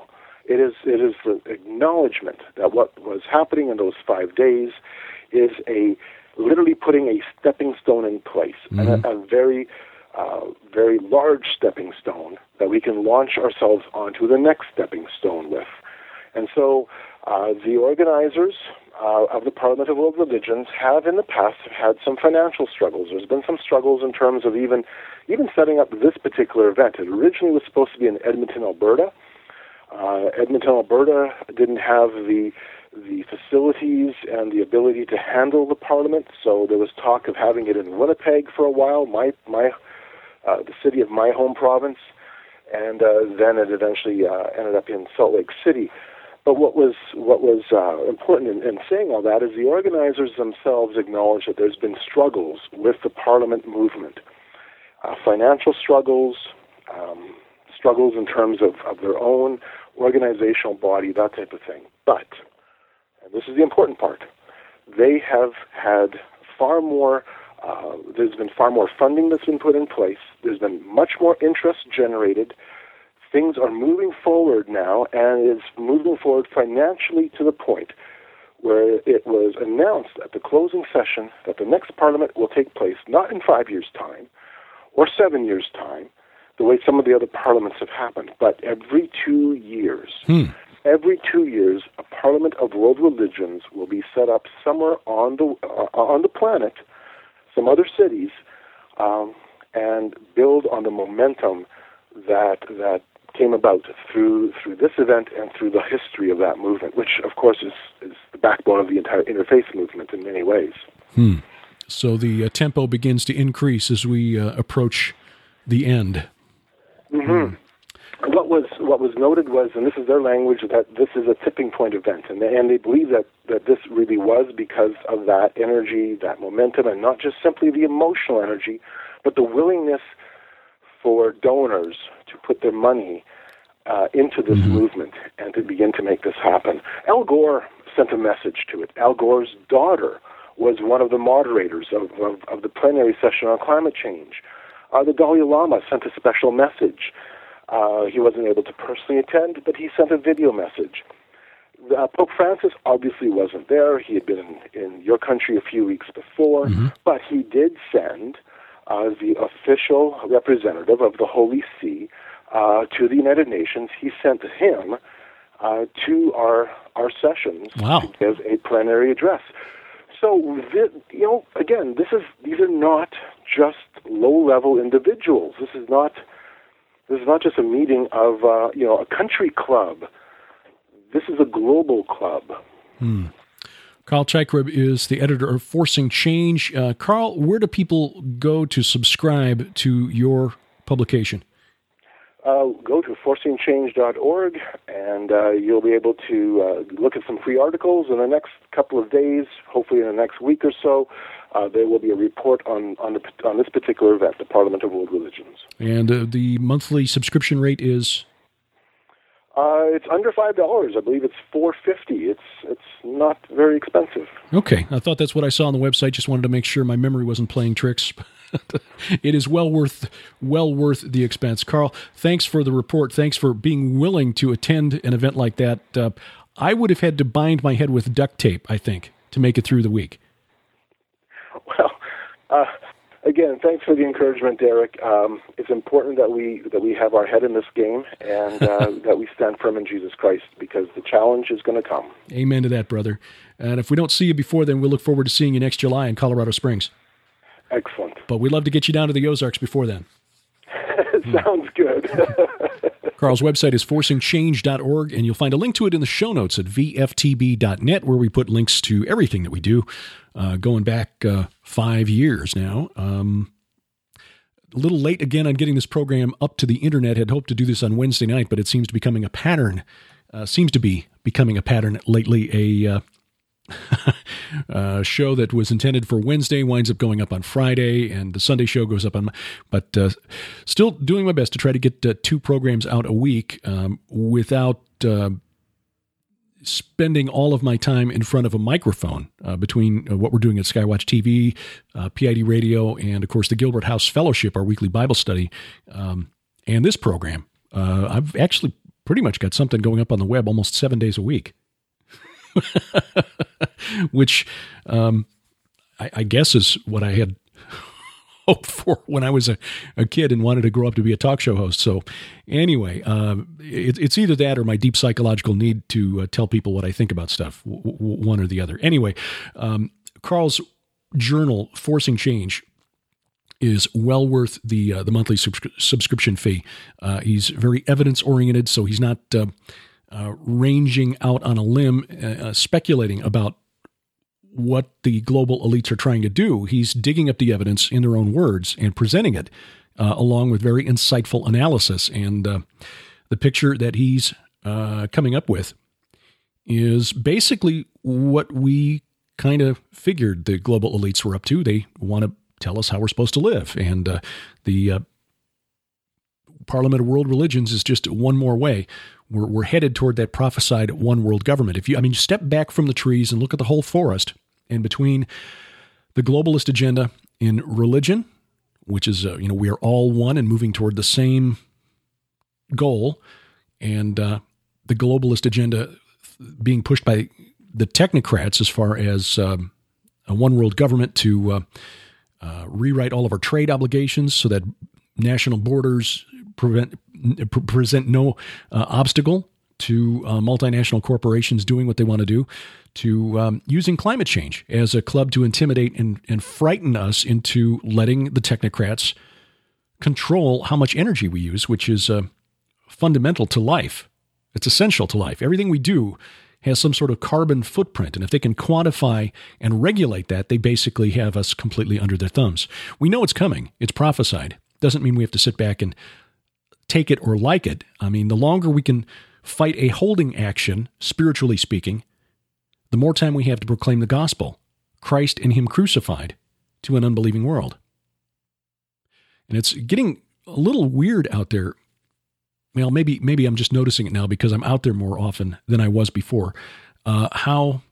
It is the acknowledgement that what was happening in those 5 days is literally putting a stepping stone in place, and a very, very large stepping stone that we can launch ourselves onto the next stepping stone with. And so the organizers of the Parliament of World Religions have in the past had some financial struggles. There's been some struggles in terms of even setting up this particular event. It originally was supposed to be in Edmonton, Alberta. Edmonton, Alberta didn't have the facilities and the ability to handle the Parliament, so there was talk of having it in Winnipeg for a while, the city of my home province, and then it eventually ended up in Salt Lake City. But what was important in saying all that is the organizers themselves acknowledge that there's been struggles with the Parliament movement, financial struggles, struggles in terms of their own organizational body, that type of thing. But, and this is the important part, they have had far more, there's been far more funding that's been put in place, there's been much more interest generated, things are moving forward now, and it's moving forward financially to the point where it was announced at the closing session that the next Parliament will take place not in 5 years' time or 7 years' time, the way some of the other parliaments have happened, but every 2 years. Every 2 years, a Parliament of World Religions will be set up somewhere on the planet, some other cities, and build on the momentum that came about through this event and through the history of that movement, which, of course, is the backbone of the entire interfaith movement in many ways. So the tempo begins to increase as we approach the end. What was noted was, and this is their language, that this is a tipping point event, and they believe that this really was because of that energy, that momentum, and not just simply the emotional energy, but the willingness for donors to put their money into this movement and to begin to make this happen. Al Gore sent a message to it. Al Gore's daughter was one of the moderators of the plenary session on climate change. The Dalai Lama sent a special message. He wasn't able to personally attend, but he sent a video message. Pope Francis obviously wasn't there. He had been in your country a few weeks before, but he did send the official representative of the Holy See to the United Nations. He sent him to our sessions to give a plenary address. So, again, these are not just low-level individuals. This is not just a meeting of a country club. This is a global club. Carl Chychrib is the editor of Forcing Change. Carl, where do people go to subscribe to your publication? Go to forcingchange.org, and you'll be able to look at some free articles in the next couple of days. Hopefully in the next week or so, there will be a report on this particular event, the Parliament of World Religions. And the monthly subscription rate is? It's under $5. I believe it's $4.50. It's not very expensive. Okay, I thought that's what I saw on the website. Just wanted to make sure my memory wasn't playing tricks. It is well worth the expense. Carl, thanks for the report. Thanks for being willing to attend an event like that. I would have had to bind my head with duct tape, I think, to make it through the week. Well, again, thanks for the encouragement, Derek. It's important that we have our head in this game and that we stand firm in Jesus Christ, because the challenge is going to come. Amen to that, brother. And if we don't see you before then, we'll look forward to seeing you next July in Colorado Springs. Excellent. But we'd love to get you down to the Ozarks before then. Sounds good. Carl's website is forcingchange.org, and you'll find a link to it in the show notes at vftb.net, where we put links to everything that we do, going back 5 years now. A little late again on getting this program up to the internet. Had hoped to do this on Wednesday night, but it seems to be becoming a pattern. Lately. A show that was intended for Wednesday winds up going up on Friday, and the Sunday show goes up on. But still doing my best to try to get 2 programs out a week without spending all of my time in front of a microphone between what we're doing at Skywatch TV, PID Radio, and, of course, the Gilbert House Fellowship, our weekly Bible study, and this program. I've actually pretty much got something going up on the web almost 7 days a week, which I guess is what I had hoped for when I was a kid and wanted to grow up to be a talk show host. So anyway, it's either that or my deep psychological need to tell people what I think about stuff, one or the other. Anyway, Carl's journal, Forcing Change, is well worth the monthly subscription fee. He's very evidence-oriented, so he's not ranging out on a limb, speculating about what the global elites are trying to do. He's digging up the evidence in their own words and presenting it, along with very insightful analysis. And the picture that he's coming up with is basically what we kind of figured the global elites were up to. They want to tell us how we're supposed to live. And the Parliament of World Religions is just one more way. We're headed toward that prophesied one world government. If you step back from the trees and look at the whole forest, and between the globalist agenda in religion, which is, we are all one and moving toward the same goal, and the globalist agenda being pushed by the technocrats as far as a one world government to rewrite all of our trade obligations so that national borders present no obstacle to multinational corporations doing what they want to do, to using climate change as a club to intimidate and frighten us into letting the technocrats control how much energy we use, which is fundamental to life. It's essential to life. Everything we do has some sort of carbon footprint, and if they can quantify and regulate that, they basically have us completely under their thumbs. We know it's coming. It's prophesied. Doesn't mean we have to sit back and take it or like it. The longer we can fight a holding action, spiritually speaking, the more time we have to proclaim the gospel, Christ and Him crucified, to an unbelieving world. And it's getting a little weird out there. Well, maybe I'm just noticing it now because I'm out there more often than I was before, how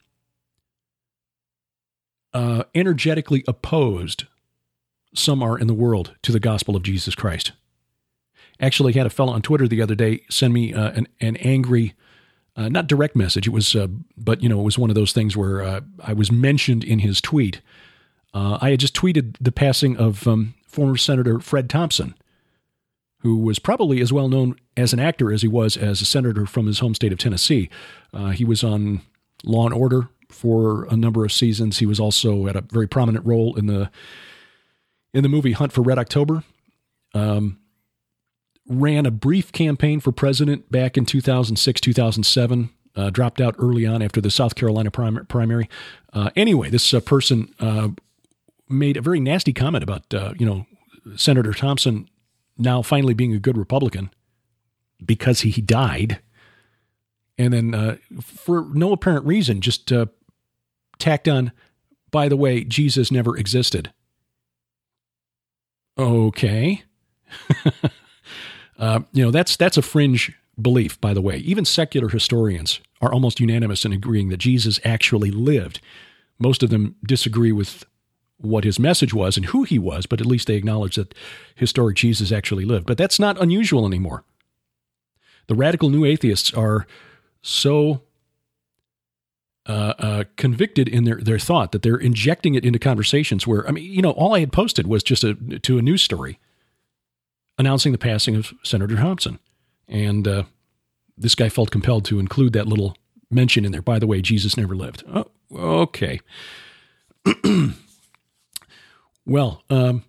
energetically opposed some are in the world to the gospel of Jesus Christ. Actually had a fellow on Twitter the other day send me an angry, not direct message. It was, but it was one of those things where I was mentioned in his tweet. I had just tweeted the passing of former Senator Fred Thompson, who was probably as well known as an actor as he was as a senator from his home state of Tennessee. He was on Law and Order for a number of seasons. He was also had a very prominent role in the movie Hunt for Red October. Ran a brief campaign for president back in 2006, 2007, dropped out early on after the South Carolina primary. Anyway, this person made a very nasty comment about, Senator Thompson now finally being a good Republican because he died. And then for no apparent reason, just tacked on, by the way, Jesus never existed. Okay. That's a fringe belief, by the way. Even secular historians are almost unanimous in agreeing that Jesus actually lived. Most of them disagree with what his message was and who he was, but at least they acknowledge that historic Jesus actually lived. But that's not unusual anymore. The radical new atheists are so convicted in their thought that they're injecting it into conversations where, all I had posted was just to a news story announcing the passing of Senator Thompson. And this guy felt compelled to include that little mention in there. By the way, Jesus never lived. Oh, okay. Well,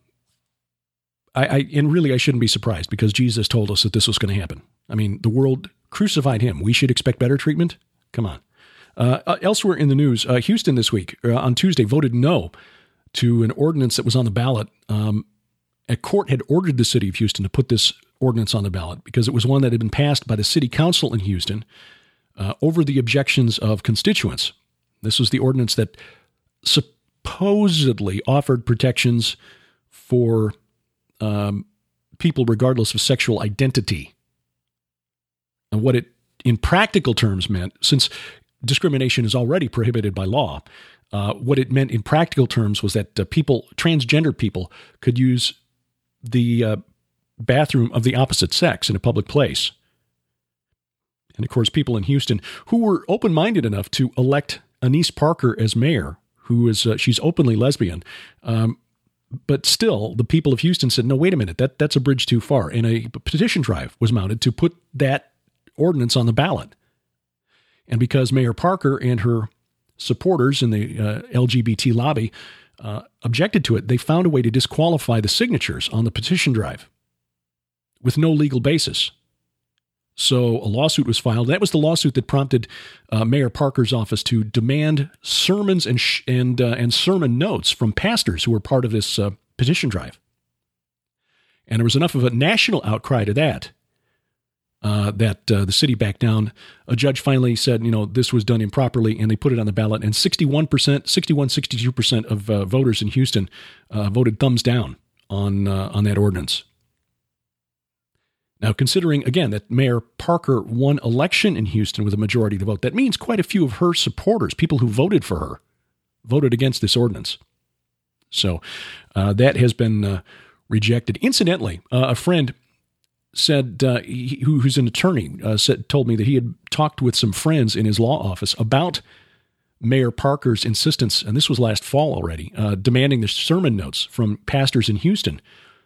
I shouldn't be surprised because Jesus told us that this was going to happen. The world crucified him. We should expect better treatment? Come on. Elsewhere in the news, Houston this week, on Tuesday, voted no to an ordinance that was on the ballot. A court had ordered the city of Houston to put this ordinance on the ballot because it was one that had been passed by the city council in Houston over the objections of constituents. This was the ordinance that supposedly offered protections for people regardless of sexual identity. And what it, in practical terms, meant, since discrimination is already prohibited by law, what it meant in practical terms was that transgender people, could use the bathroom of the opposite sex in a public place. And of course, people in Houston who were open-minded enough to elect Annise Parker as mayor, who is, she's openly lesbian. But still, the people of Houston said, no, wait a minute, that's a bridge too far. And a petition drive was mounted to put that ordinance on the ballot. And because Mayor Parker and her supporters in the LGBT lobby objected to it, they found a way to disqualify the signatures on the petition drive with no legal basis. So a lawsuit was filed. That was the lawsuit that prompted Mayor Parker's office to demand sermons and sermon notes from pastors who were part of this petition drive. And there was enough of a national outcry to that the city backed down. A judge finally said, this was done improperly, and they put it on the ballot. And 62% of voters in Houston voted thumbs down on that ordinance. Now, considering, again, that Mayor Parker won election in Houston with a majority of the vote, that means quite a few of her supporters, people who voted for her, voted against this ordinance. So that has been rejected. Incidentally, a friend said, who's an attorney, told me that he had talked with some friends in his law office about Mayor Parker's insistence, and this was last fall already, demanding the sermon notes from pastors in Houston,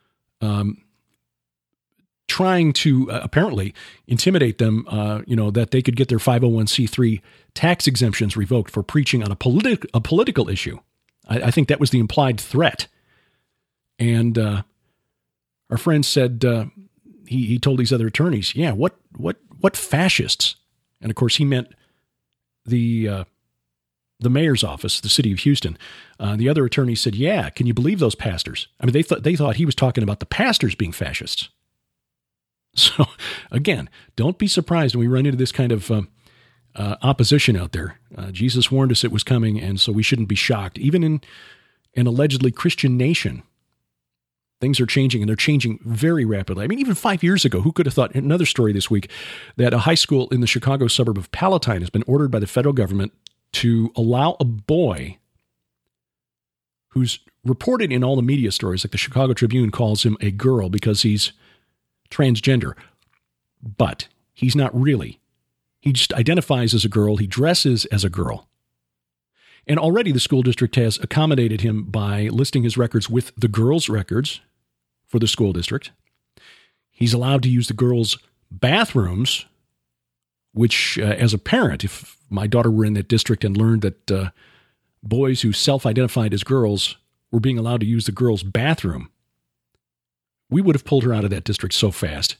trying to apparently intimidate them, that they could get their 501c3 tax exemptions revoked for preaching on a political issue. I think that was the implied threat. And our friend said he told these other attorneys, "Yeah, what fascists?" And of course, he meant the mayor's office, the city of Houston. The other attorney said, "Yeah, can you believe those pastors?" I mean, they thought he was talking about the pastors being fascists. So, again, don't be surprised when we run into this kind of opposition out there. Jesus warned us it was coming, and so we shouldn't be shocked. Even in an allegedly Christian nation, things are changing, and they're changing very rapidly. I mean, even 5 years ago, who could have thought, another story this week, that a high school in the Chicago suburb of Palatine has been ordered by the federal government to allow a boy who's reported in all the media stories, like the Chicago Tribune calls him a girl because he's transgender, but he's not really. He just identifies as a girl. He dresses as a girl. And already the school district has accommodated him by listing his records with the girls' records for the school district. He's allowed to use the girls' bathrooms, which as a parent, if my daughter were in that district and learned that boys who self-identified as girls were being allowed to use the girls' bathroom, we would have pulled her out of that district so fast.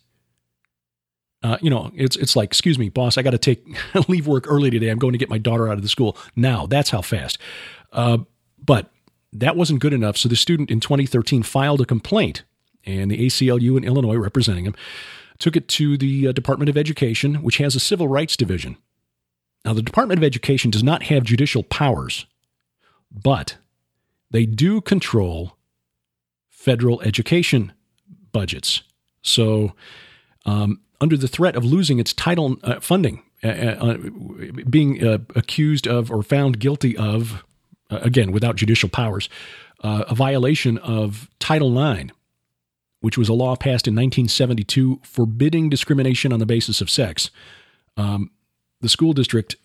It's like, excuse me, boss, I got to leave work early today. I'm going to get my daughter out of the school now. That's how fast. But that wasn't good enough. So the student in 2013 filed a complaint, and the ACLU in Illinois, representing him, took it to the Department of Education, which has a civil rights division. Now, the Department of Education does not have judicial powers, but they do control federal education budgets. So, under the threat of losing its title funding, being accused of or found guilty of, again, without judicial powers, a violation of Title IX, which was a law passed in 1972 forbidding discrimination on the basis of sex, the school district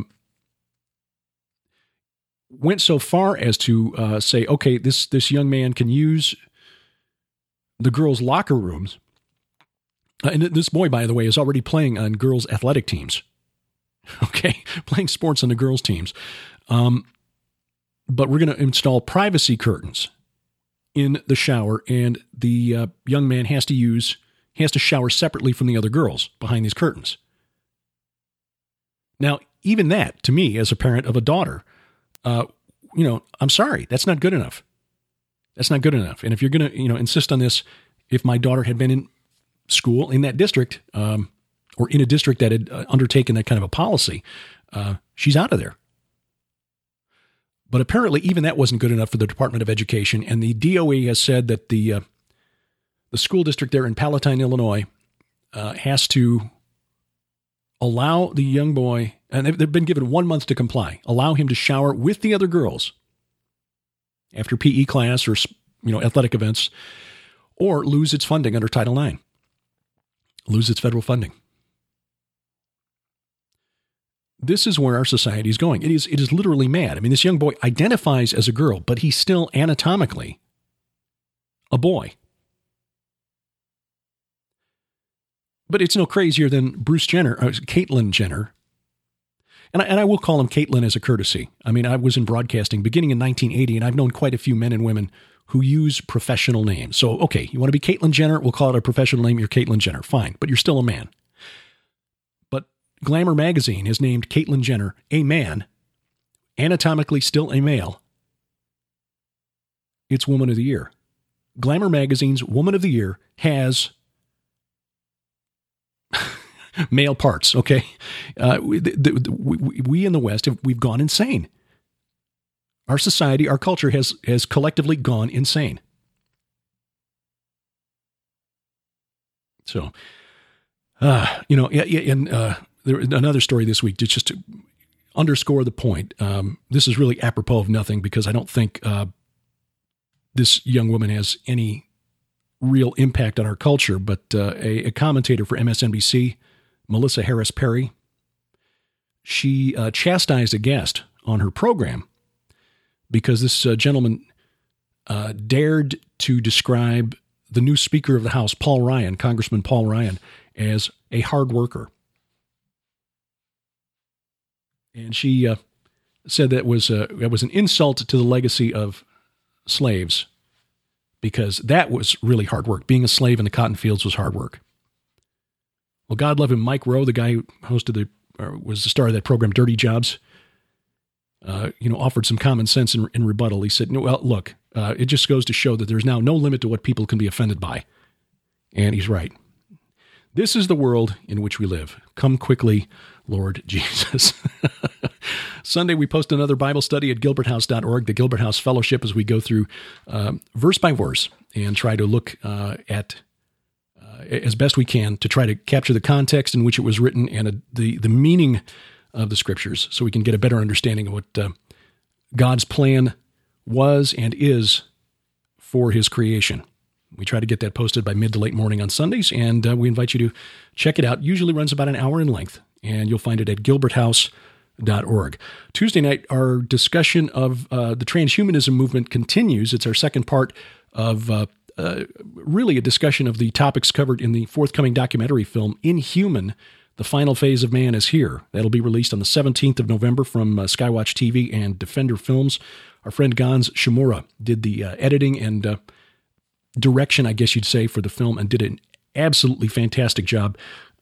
went so far as to say, okay, this young man can use the girls' locker rooms. And this boy, by the way, is already playing on girls' athletic teams. Okay, playing sports on the girls' teams. But we're going to install privacy curtains in the shower, and the young man has to shower separately from the other girls behind these curtains. Now, even that, to me, as a parent of a daughter, I'm sorry, that's not good enough. That's not good enough. And if you're going to, insist on this, if my daughter had been in school in that district, or in a district that had undertaken that kind of a policy, she's out of there. But apparently even that wasn't good enough for the Department of Education, and the DOE has said that the school district there in Palatine, Illinois, has to allow the young boy, and they've been given 1 month to comply, allow him to shower with the other girls after PE class or, athletic events, or lose its funding under Title IX, lose its federal funding. This is where our society is going. It is literally mad. I mean, this young boy identifies as a girl, but he's still anatomically a boy. But it's no crazier than Caitlyn Jenner. And I will call him Caitlyn as a courtesy. I mean, I was in broadcasting beginning in 1980, and I've known quite a few men and women who use professional names. So, okay, you want to be Caitlyn Jenner? We'll call it a professional name. You're Caitlyn Jenner. Fine, but you're still a man. But Glamour magazine has named Caitlyn Jenner a man, anatomically still a male. It's Woman of the Year. Glamour magazine's Woman of the Year has male parts, okay? We in the West, we've gone insane. Our society, our culture has collectively gone insane. So, there was another story this week, just to underscore the point. This is really apropos of nothing, because I don't think this young woman has any real impact on our culture, but a commentator for MSNBC, Melissa Harris Perry, she chastised a guest on her program because this gentleman dared to describe the new Speaker of the House, Paul Ryan, Congressman Paul Ryan, as a hard worker. And she said that was an insult to the legacy of slaves, because that was really hard work. Being a slave in the cotton fields was hard work. Well, God love him, Mike Rowe, the guy who was the star of that program, Dirty Jobs, offered some common sense in rebuttal. He said, well, look, it just goes to show that there's now no limit to what people can be offended by. And he's right. This is the world in which we live. Come quickly, Lord Jesus. Sunday, we post another Bible study at gilberthouse.org, the Gilbert House Fellowship, as we go through verse by verse and try to look at as best we can to try to capture the context in which it was written and the meaning of the Scriptures, so we can get a better understanding of what God's plan was and is for His creation. We try to get that posted by mid to late morning on Sundays, and we invite you to check it out. Usually runs about an hour in length, and you'll find it at gilberthouse.org. Tuesday night, our discussion of the transhumanism movement continues. It's our second part of really a discussion of the topics covered in the forthcoming documentary film, Inhuman, The Final Phase of Man is Here. That'll be released on the 17th of November from Skywatch TV and Defender Films. Our friend Gans Shimura did the editing and direction, I guess you'd say, for the film, and did an absolutely fantastic job.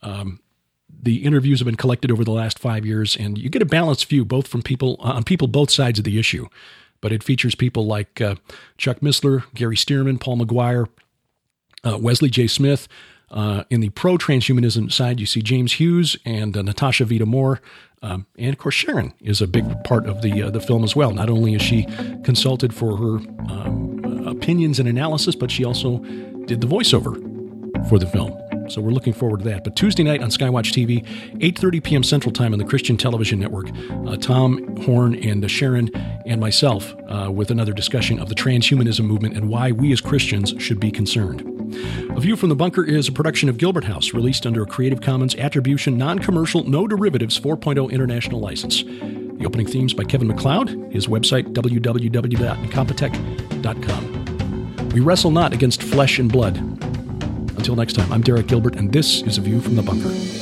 The interviews have been collected over the last 5 years, and you get a balanced view both from people both sides of the issue. But it features people like Chuck Missler, Gary Stearman, Paul McGuire, Wesley J. Smith. In the pro-transhumanism side, you see James Hughes and Natasha Vita-Moore. And, of course, Sharon is a big part of the film as well. Not only is she consulted for her opinions and analysis, but she also did the voiceover for the film. So we're looking forward to that. But Tuesday night on Skywatch TV, 8:30 p.m. Central Time on the Christian Television Network, Tom Horn and Sharon and myself with another discussion of the transhumanism movement and why we as Christians should be concerned. A View from the Bunker is a production of Gilbert House, released under a Creative Commons Attribution, Non-Commercial, No Derivatives 4.0 International License. The opening themes by Kevin MacLeod, his website, www.incompetech.com. We wrestle not against flesh and blood. Until next time, I'm Derek Gilbert, and this is A View from the Bunker.